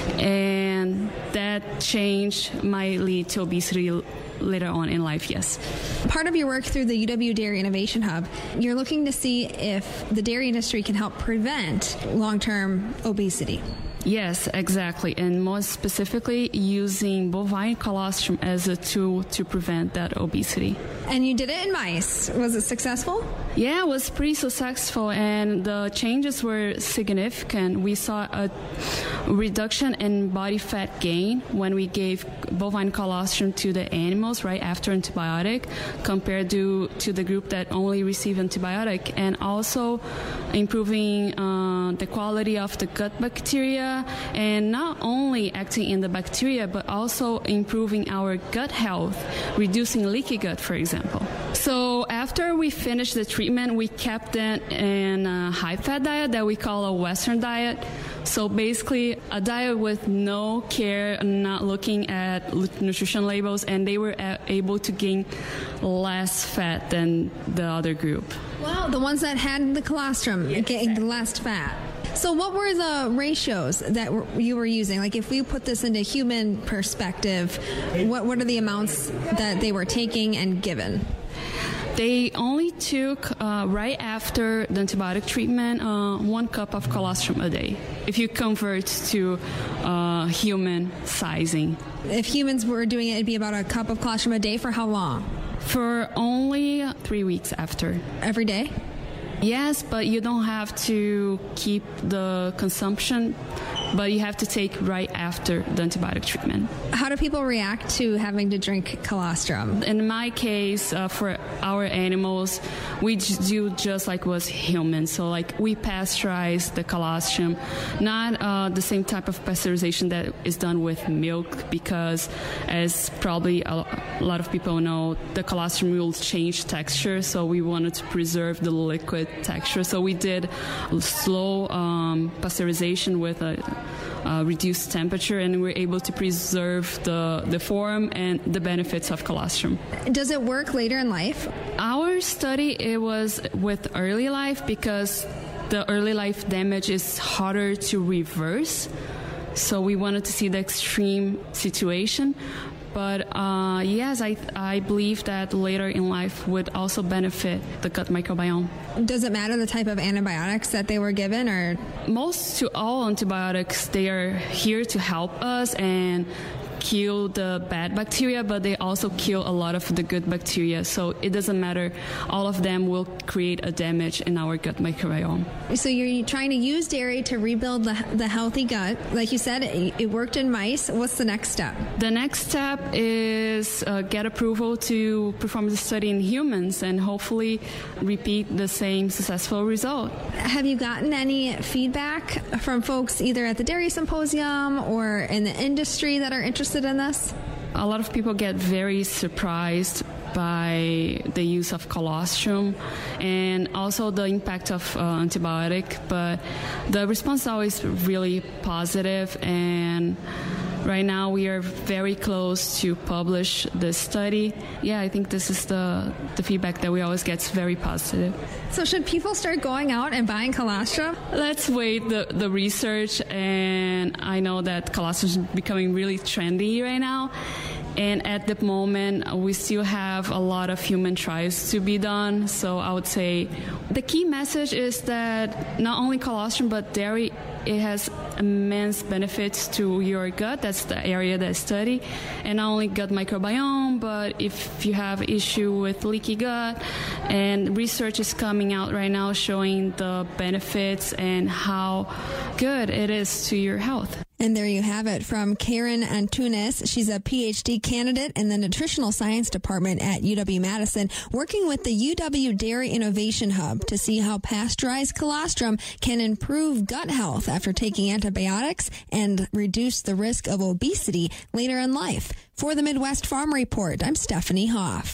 And that change might lead to obesity later on in life, yes. Part of your work through the UW Dairy Innovation Hub, you're looking to see if the dairy industry can help prevent long-term obesity. Yes, exactly. And more specifically, using bovine colostrum as a tool to prevent that obesity. And you did it in mice. Was it successful? Yeah, it was pretty successful, and the changes were significant. We saw a reduction in body fat gain when we gave bovine colostrum to the animals right after antibiotic compared to the group that only received antibiotic, and also improving the quality of the gut bacteria, and not only acting in the bacteria but also improving our gut health, reducing leaky gut, for example. So after we finished the treatment, we kept it in a high-fat diet that we call a Western diet. So basically a diet with no care, not looking at nutrition labels, and they were able to gain less fat than the other group. Wow, the ones that had the colostrum gained less fat. So what were the ratios that you were using? Like if we put this into human perspective, what are the amounts that they were taking and given? They only took, right after the antibiotic treatment, 1 cup of colostrum a day, if you convert to human sizing. If humans were doing it, it'd be about a cup of colostrum a day for how long? For only 3 weeks after. Every day? Yes, but you don't have to keep the consumption, but you have to take right after the antibiotic treatment. How do people react to having to drink colostrum? In my case, for our animals, we do just like was humans. So like we pasteurize the colostrum, not the same type of pasteurization that is done with milk, because as probably a lot of people know, the colostrum will change texture. So we wanted to preserve the liquid texture. So we did slow pasteurization with a reduced temperature, and we're able to preserve the form and the benefits of colostrum. Does it work later in life? Our study, it was with early life, because the early life damage is harder to reverse. So we wanted to see the extreme situation. But yes, I believe that later in life would also benefit the gut microbiome. Does it matter the type of antibiotics that they were given, or? Most to all antibiotics, they are here to help us and kill the bad bacteria, but they also kill a lot of the good bacteria. So it doesn't matter. All of them will create a damage in our gut microbiome. So you're trying to use dairy to rebuild the healthy gut. Like you said, it worked in mice. What's the next step? The next step is get approval to perform the study in humans and hopefully repeat the same successful result. Have you gotten any feedback from folks either at the Dairy Symposium or in the industry that are interested in this? A lot of people get very surprised by the use of colostrum and also the impact of antibiotic, but the response is always really positive, and right now we are very close to publish the study. Yeah, I think this is the feedback that we always get is very positive. So should people start going out and buying colostrum? Let's wait the research, and I know that colostrum is becoming really trendy right now. And at the moment, we still have a lot of human trials to be done. So I would say the key message is that not only colostrum, but dairy, it has immense benefits to your gut. That's the area that I study. And not only gut microbiome, but if you have issue with leaky gut, and research is coming out right now showing the benefits and how good it is to your health. And there you have it from Karen Antunes. She's a PhD candidate in the Nutritional Science Department at UW-Madison, working with the UW Dairy Innovation Hub to see how pasteurized colostrum can improve gut health after taking antibiotics and reduce the risk of obesity later in life. For the Midwest Farm Report, I'm Stephanie Hoff.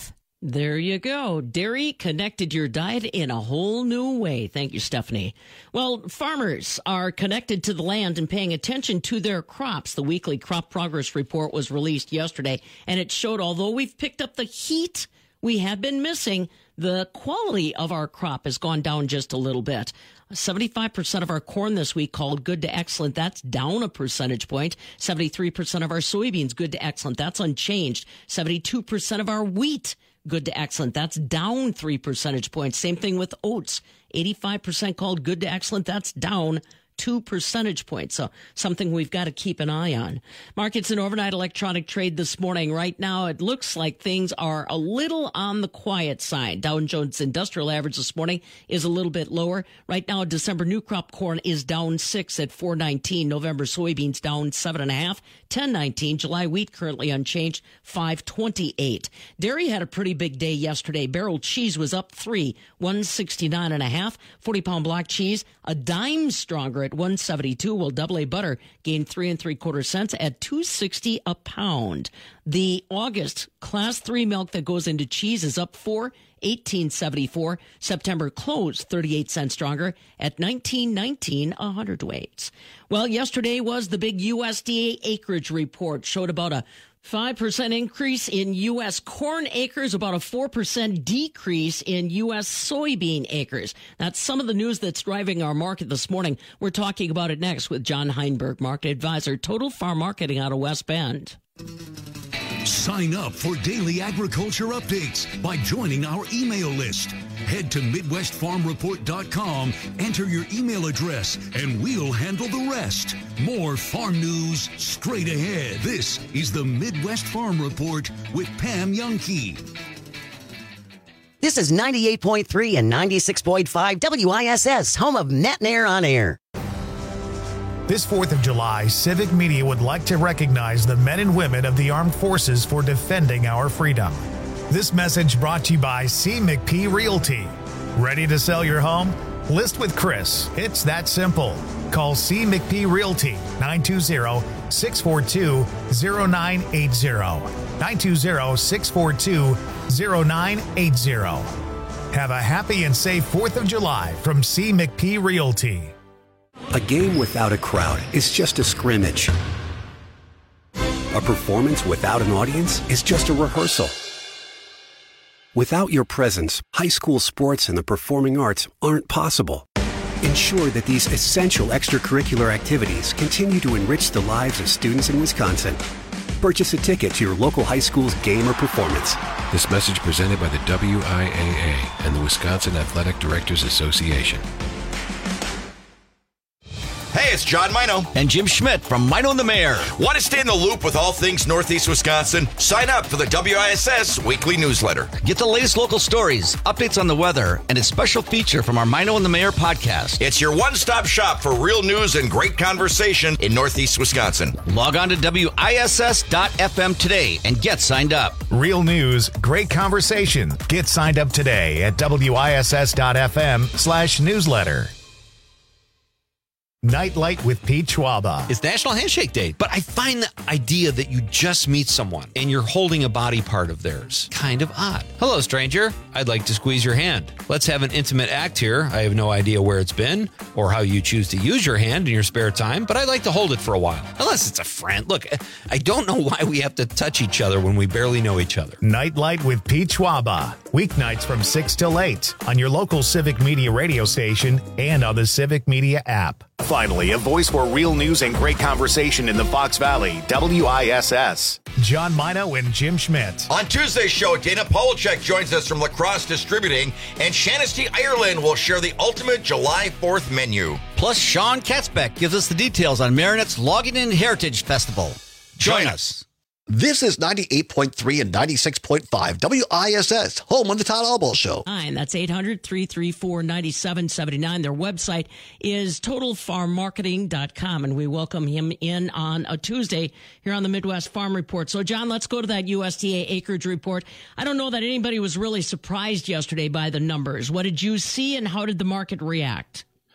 There you go. Dairy connected your diet in a whole new way. Thank you, Stephanie. Well, farmers are connected to the land and paying attention to their crops. The weekly crop progress report was released yesterday, and it showed although we've picked up the heat we have been missing, the quality of our crop has gone down just a little bit. 75% of our corn this week called good to excellent. That's down a percentage point. 73% of our soybeans good to excellent. That's unchanged. 72% of our wheat good to excellent. That's down 3 percentage points. Same thing with oats. 85% called good to excellent. That's down 2 percentage points. So something we've got to keep an eye on. Markets and overnight electronic trade this morning. Right now, it looks like things are a little on the quiet side. Dow Jones Industrial Average this morning is a little bit lower. Right now, December new crop corn is down 6 at 419. November soybeans down 7.5, 1019. July wheat currently unchanged, 528. Dairy had a pretty big day yesterday. Barrel cheese was up 3, 169.5. 40-pound block cheese a dime stronger at 172, while double A butter gained 3 3/4 cents at 260 a pound. The August class 3 milk that goes into cheese is up 4, 18.74. September closed 38 cents stronger at 19.19 a hundredweights. Well, yesterday was the big USDA acreage report. Showed about a 5% increase in U.S. corn acres, about a 4% decrease in U.S. soybean acres. That's some of the news that's driving our market this morning. We're talking about it next with John Heinberg, market advisor, Total Farm Marketing out of West Bend. Sign up for daily agriculture updates by joining our email list. Head to MidwestFarmReport.com, enter your email address, and we'll handle the rest. More farm news straight ahead. This is the Midwest Farm Report with Pam Youngkey. This is 98.3 and 96.5 WISS, home of Net and Air on Air. This 4th of July, Civic Media would like to recognize the men and women of the armed forces for defending our freedom. This message brought to you by C. McP Realty. Ready to sell your home? List with Chris. It's that simple. Call C. McP Realty, 920-642-0980. 920-642-0980. Have a happy and safe 4th of July from C. McP Realty. A game without a crowd is just a scrimmage. A performance without an audience is just a rehearsal. Without your presence, high school sports and the performing arts aren't possible. Ensure that these essential extracurricular activities continue to enrich the lives of students in Wisconsin. Purchase a ticket to your local high school's game or performance. This message presented by the WIAA and the Wisconsin Athletic Directors Association. Hey, it's John Mino. And Jim Schmidt from Mino and the Mayor. Want to stay in the loop with all things Northeast Wisconsin? Sign up for the WISS weekly newsletter. Get the latest local stories, updates on the weather, and a special feature from our Mino and the Mayor podcast. It's your one-stop shop for real news and great conversation in Northeast Wisconsin. Log on to WISS.FM today and get signed up. Real news, great conversation. Get signed up today at WISS.FM/newsletter. Nightlight with Pete Schwaba. It's National Handshake Day, but I find the idea that you just meet someone and you're holding a body part of theirs kind of odd. Hello, stranger. I'd like to squeeze your hand. Let's have an intimate act here. I have no idea where it's been or how you choose to use your hand in your spare time, but I'd like to hold it for a while. Unless it's a friend. Look, I don't know why we have to touch each other when we barely know each other. Nightlight with Pete Schwaba. Weeknights from 6 till 8 on your local Civic Media radio station and on the Civic Media app. Finally, a voice for real news and great conversation in the Fox Valley, WISS. John Mino and Jim Schmidt. On Tuesday's show, Dana Polachek joins us from Lacrosse Distributing, and Shanasty, Ireland will share the ultimate July 4th menu. Plus, Sean Katzbeck gives us the details on Marinette's Logging In Heritage Festival. Join us. This is 98.3 and 96.5 WISS, home on the Todd Albaugh Show. Hi, and that's 800-334-9779. Their website is totalfarmmarketing.com, and we welcome him in on a Tuesday here on the Midwest Farm Report. So, John, let's go to that USDA acreage report. I don't know that anybody was really surprised yesterday by the numbers. What did you see, and how did the market react?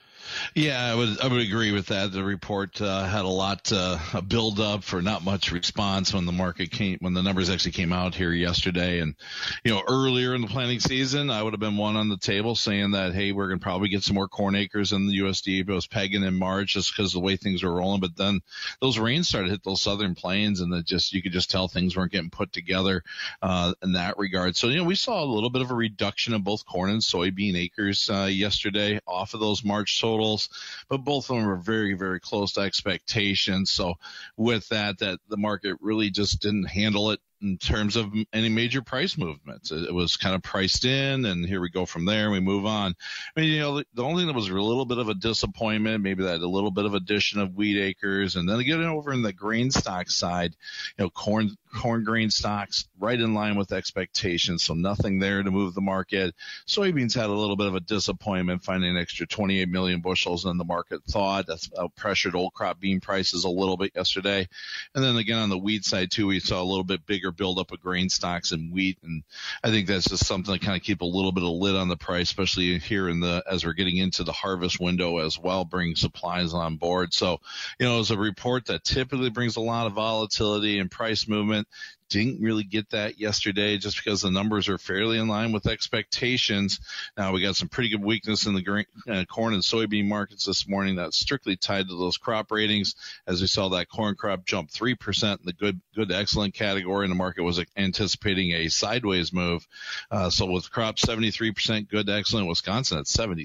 Yeah, I would agree with that. The report had a lot a build up for not much response when the numbers actually came out here yesterday. And earlier in the planting season, I would have been one on the table saying that, hey, we're going to probably get some more corn acres in the USDA. But it was pegging in March just because of the way things were rolling. But then those rains started to hit those southern plains, and you could just tell things weren't getting put together in that regard. So we saw a little bit of a reduction in both corn and soybean acres yesterday off of those March totals, but both of them were very, very close to expectations. So with that the market really just didn't handle it in terms of any major price movements. It was kind of priced in, and here we go from there, and we move on. I mean, the only thing that was a little bit of a disappointment, maybe that a little bit of addition of wheat acres, and then getting over in the grain stock side, corn grain stocks right in line with expectations, so nothing there to move the market. Soybeans had a little bit of a disappointment, finding an extra 28 million bushels than the market thought. That's pressured old crop bean prices a little bit yesterday. And then again on the wheat side too, we saw a little bit bigger build up of grain stocks and wheat, and I think that's just something to kind of keep a little bit of lid on the price, especially here as we're getting into the harvest window as well, bring supplies on board. So it's a report that typically brings a lot of volatility and price movement. Didn't really get that yesterday just because the numbers are fairly in line with expectations. Now we got some pretty good weakness in the corn and soybean markets this morning. That's strictly tied to those crop ratings, as we saw that corn crop jump 3% in the good to excellent category, and the market was anticipating a sideways move. So with crop 73% good to excellent, Wisconsin at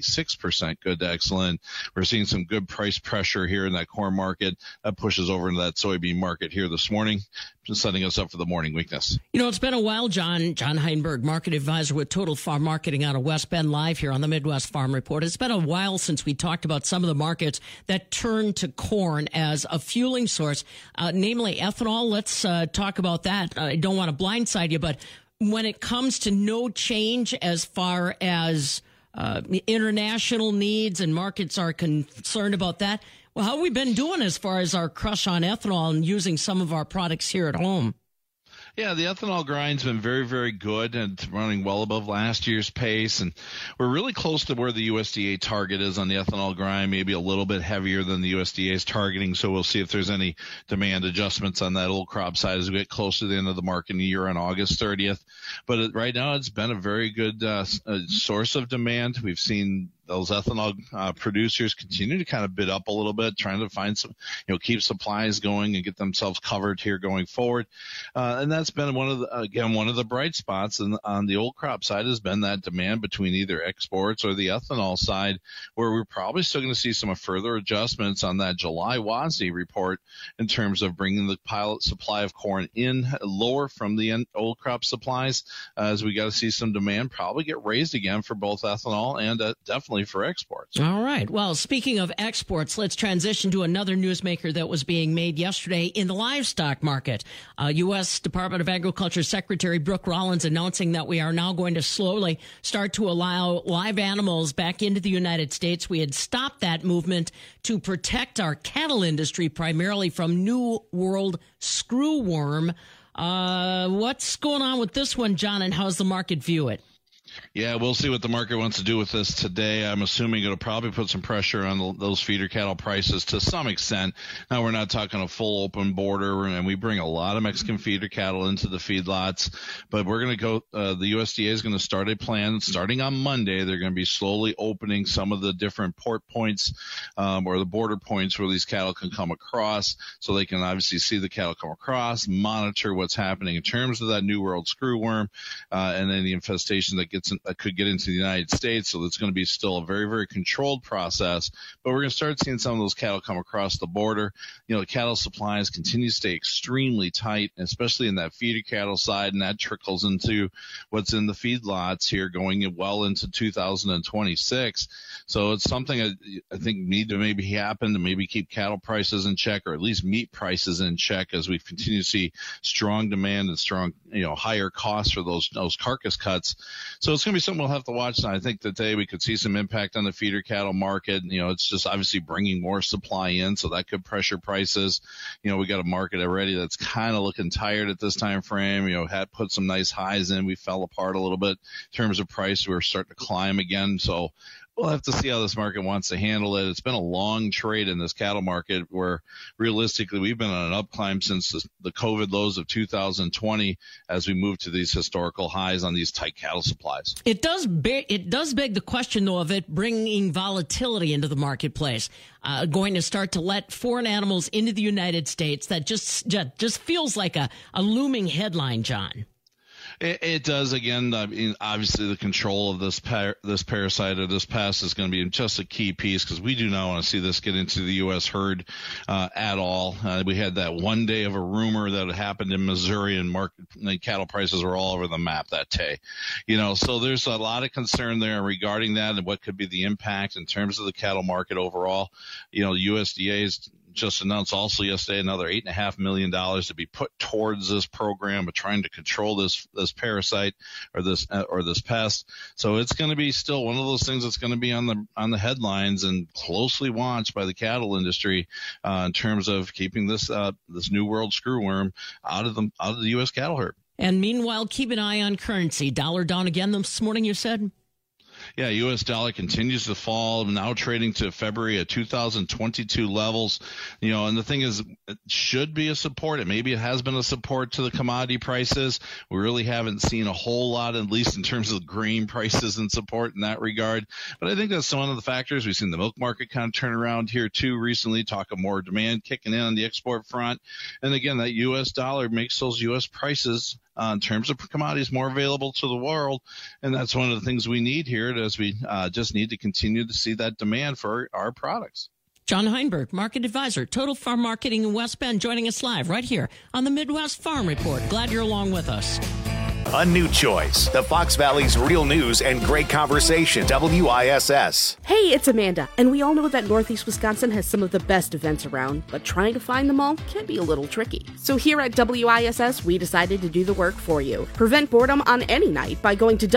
76% good to excellent, we're seeing some good price pressure here in that corn market. That pushes over into that soybean market here this morning, just setting us up for the morning weakness. It's been a while, John. John Heinberg, market advisor with Total Farm Marketing out of West Bend, live here on the Midwest Farm Report. It's been a while since we talked about some of the markets that turn to corn as a fueling source, namely ethanol. Let's talk about that. I don't want to blindside you, but when it comes to no change as far as international needs and markets are concerned about that, well, how have we been doing as far as our crush on ethanol and using some of our products here at home? Yeah, the ethanol grind's been very, very good and running well above last year's pace. And we're really close to where the USDA target is on the ethanol grind, maybe a little bit heavier than the USDA is targeting. So we'll see if there's any demand adjustments on that old crop side as we get close to the end of the marketing year on August 30th. But right now it's been a very good source of demand. We've seen those ethanol producers continue to kind of bid up a little bit, trying to find some, keep supplies going and get themselves covered here going forward. And that's been one of the bright spots on the old crop side has been that demand between either exports or the ethanol side, where we're probably still going to see some further adjustments on that July WASDE report in terms of bringing the pilot supply of corn in lower from the old crop supplies, as we got to see some demand probably get raised again for both ethanol and definitely for exports. All right. Well, speaking of exports, let's transition to another newsmaker that was being made yesterday in the livestock market. U.S. Department of Agriculture Secretary Brooke Rollins announcing that we are now going to slowly start to allow live animals back into the United States. We had stopped that movement to protect our cattle industry primarily from New World screwworm. What's going on with this one, John, and how's the market view it? Yeah, we'll see what the market wants to do with this today. I'm assuming it'll probably put some pressure on those feeder cattle prices to some extent. Now, we're not talking a full open border, and we bring a lot of Mexican feeder cattle into the feedlots. But we're going to go the USDA is going to start a plan starting on Monday. They're going to be slowly opening some of the different port points or the border points where these cattle can come across, so they can obviously see the cattle come across, monitor what's happening in terms of that New World screwworm and any infestation that could get into the United States. So it's going to be still a very, very controlled process, but we're going to start seeing some of those cattle come across the border. The cattle supplies continue to stay extremely tight, especially in that feeder cattle side, and that trickles into what's in the feedlots here going well into 2026. So it's something I think need to maybe happen to maybe keep cattle prices in check, or at least meat prices in check, as we continue to see strong demand and strong, higher costs for those carcass cuts. So it's going to be something we'll have to watch. And I think today we could see some impact on the feeder cattle market. It's just obviously bringing more supply in, so that could pressure prices. We got a market already that's kind of looking tired at this time frame. Had put some nice highs in. We fell apart a little bit in terms of price. We were starting to climb again. So we'll have to see how this market wants to handle it. It's been a long trade in this cattle market where realistically we've been on an up climb since the COVID lows of 2020 as we move to these historical highs on these tight cattle supplies. It does beg the question, though, of it bringing volatility into the marketplace. Going to start to let foreign animals into the United States. That just feels like a looming headline, John. It does. Again, I mean, obviously the control of this parasite or this pest is going to be just a key piece because we do not want to see this get into the U.S. herd at all. We had that one day of a rumor that had happened in Missouri, and cattle prices were all over the map that day. So there's a lot of concern there regarding that and what could be the impact in terms of the cattle market overall. The USDA's just announced also yesterday another $8.5 million to be put towards this program of trying to control this parasite or this pest. So it's going to be still one of those things that's going to be on the headlines and closely watched by the cattle industry in terms of keeping this new world screwworm out of the U.S. cattle herd. And meanwhile, keep an eye on currency. Dollar down again this morning, you said? Yeah, U.S. dollar continues to fall, now trading to February at 2022 levels. And the thing is, it should be a support. It has been a support to the commodity prices. We really haven't seen a whole lot, at least in terms of grain prices and support in that regard. But I think that's one of the factors. We've seen the milk market kind of turn around here too recently, talk of more demand kicking in on the export front. And again, that U.S. dollar makes those U.S. prices in terms of commodities more available to the world. And that's one of the things we need here as we just need to continue to see that demand for our products. John Heinberg, market advisor, Total Farm Marketing in West Bend, joining us live right here on the Midwest Farm Report. Glad you're along with us. A new choice. The Fox Valley's real news and great conversation. WISS. Hey, it's Amanda, and we all know that Northeast Wisconsin has some of the best events around, but trying to find them all can be a little tricky. So here at WISS, we decided to do the work for you. Prevent boredom on any night by going to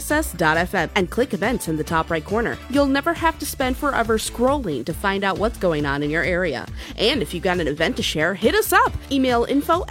WISS.FM and click events in the top right corner. You'll never have to spend forever scrolling to find out what's going on in your area. And if you've got an event to share, hit us up. Email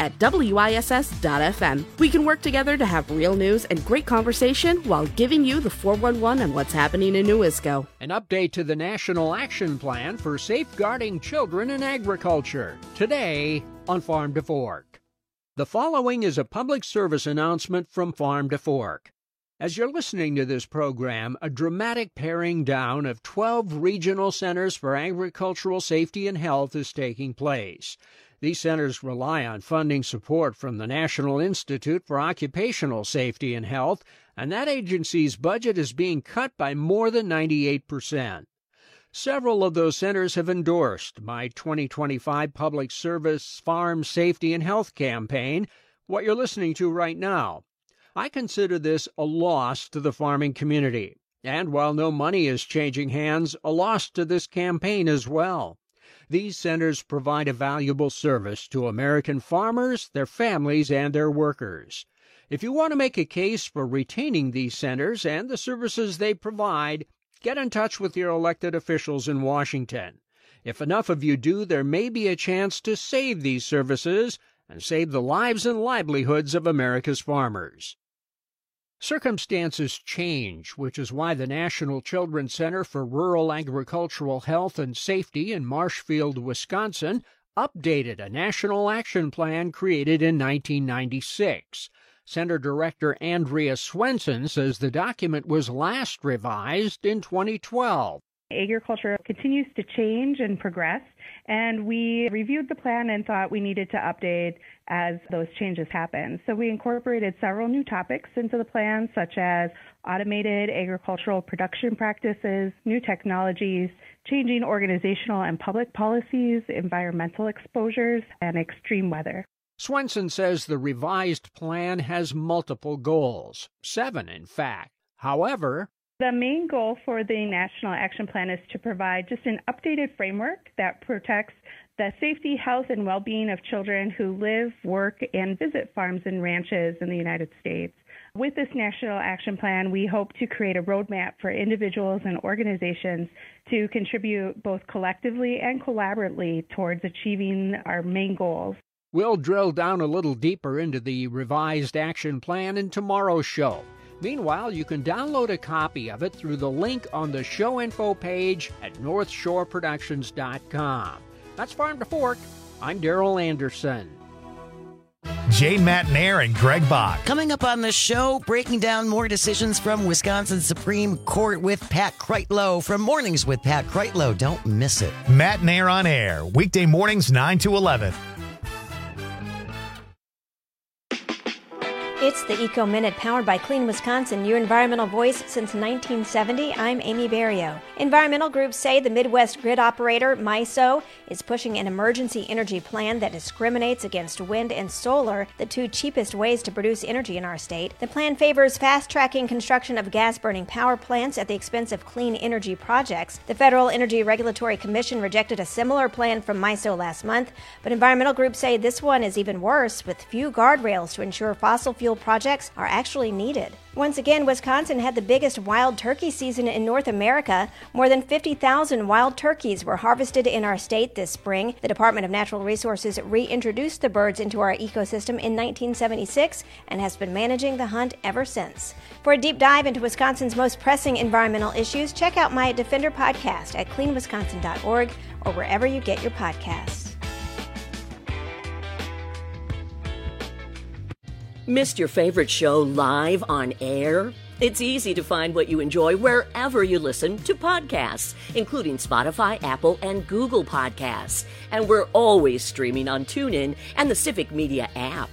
info@WISS.FM. We can work together to have real news and great conversation while giving you the 411 on what's happening in New Isco. An update to the National Action Plan for Safeguarding Children in Agriculture. Today on Farm to Fork. The following is a public service announcement from Farm to Fork. As you're listening to this program, a dramatic paring down of 12 regional centers for agricultural safety and health is taking place. These centers rely on funding support from the National Institute for Occupational Safety and Health, and that agency's budget is being cut by more than 98%. Several of those centers have endorsed my 2025 Public Service Farm Safety and Health campaign, what you're listening to right now. I consider this a loss to the farming community, and while no money is changing hands, a loss to this campaign as well. These centers provide a valuable service to American farmers, their families, and their workers. If you want to make a case for retaining these centers and the services they provide, get in touch with your elected officials in Washington. If enough of you do, there may be a chance to save these services and save the lives and livelihoods of America's farmers. Circumstances change, which is why the National Children's Center for Rural Agricultural Health and Safety in Marshfield, Wisconsin, updated a national action plan created in 1996. Center Director Andrea Swenson says the document was last revised in 2012. Agriculture continues to change and progress, and we reviewed the plan and thought we needed to update as those changes happen. So we incorporated several new topics into the plan, such as automated agricultural production practices, new technologies, changing organizational and public policies, environmental exposures, and extreme weather. Swenson says the revised plan has multiple goals, 7 in fact. However, the main goal for the National Action Plan is to provide just an updated framework that protects the safety, health, and well-being of children who live, work, and visit farms and ranches in the United States. With this National Action Plan, we hope to create a roadmap for individuals and organizations to contribute both collectively and collaboratively towards achieving our main goals. We'll drill down a little deeper into the revised action plan in tomorrow's show. Meanwhile, you can download a copy of it through the link on the show info page at northshoreproductions.com. That's Farm to Fork. I'm Darrell Anderson. Jane Matnair and Greg Bach. Coming up on the show, breaking down more decisions from Wisconsin Supreme Court with Pat Kreitlow from Mornings with Pat Kreitlow. Don't miss it. Matnair on air, weekday mornings 9 to 11. It's the Eco Minute powered by Clean Wisconsin, your environmental voice since 1970. I'm Amy Barrio. Environmental groups say the Midwest grid operator, MISO, is pushing an emergency energy plan that discriminates against wind and solar, the two cheapest ways to produce energy in our state. The plan favors fast-tracking construction of gas-burning power plants at the expense of clean energy projects. The Federal Energy Regulatory Commission rejected a similar plan from MISO last month, but environmental groups say this one is even worse, with few guardrails to ensure fossil fuel projects are actually needed. Once again, Wisconsin had the biggest wild turkey season in North America. More than 50,000 wild turkeys were harvested in our state this spring. The Department of Natural Resources reintroduced the birds into our ecosystem in 1976 and has been managing the hunt ever since. For a deep dive into Wisconsin's most pressing environmental issues, check out my Defender podcast at cleanwisconsin.org or wherever you get your podcasts. Missed your favorite show live on air? It's easy to find what you enjoy wherever you listen to podcasts, including Spotify, Apple, and Google Podcasts. And we're always streaming on TuneIn and the Civic Media app.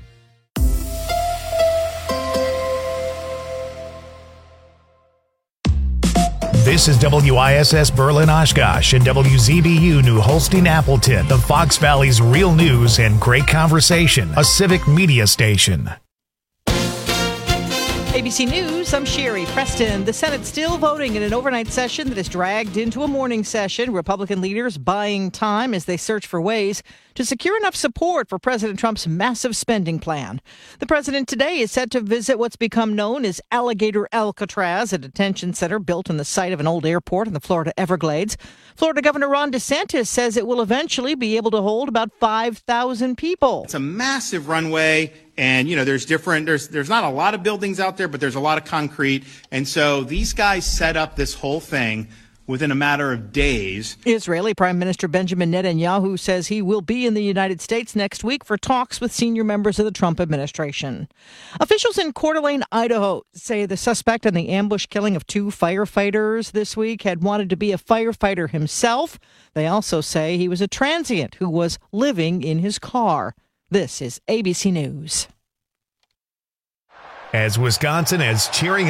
This is WISS Berlin Oshkosh and WZBU New Holstein Appleton, the Fox Valley's real news and great conversation, a civic media station. ABC News, I'm Sherry Preston. The Senate still voting in an overnight session that is dragged into a morning session. Republican leaders buying time as they search for ways to secure enough support for President Trump's massive spending plan. The president today is set to visit what's become known as Alligator Alcatraz, a detention center built on the site of an old airport in the Florida Everglades. Florida Governor Ron DeSantis says it will eventually be able to hold about 5,000 people. It's a massive runway. And, there's not a lot of buildings out there, but there's a lot of concrete. And so these guys set up this whole thing within a matter of days. Israeli Prime Minister Benjamin Netanyahu says he will be in the United States next week for talks with senior members of the Trump administration. Officials in Coeur d'Alene, Idaho, say the suspect in the ambush killing of two firefighters this week had wanted to be a firefighter himself. They also say he was a transient who was living in his car. This is ABC News. As Wisconsin is cheering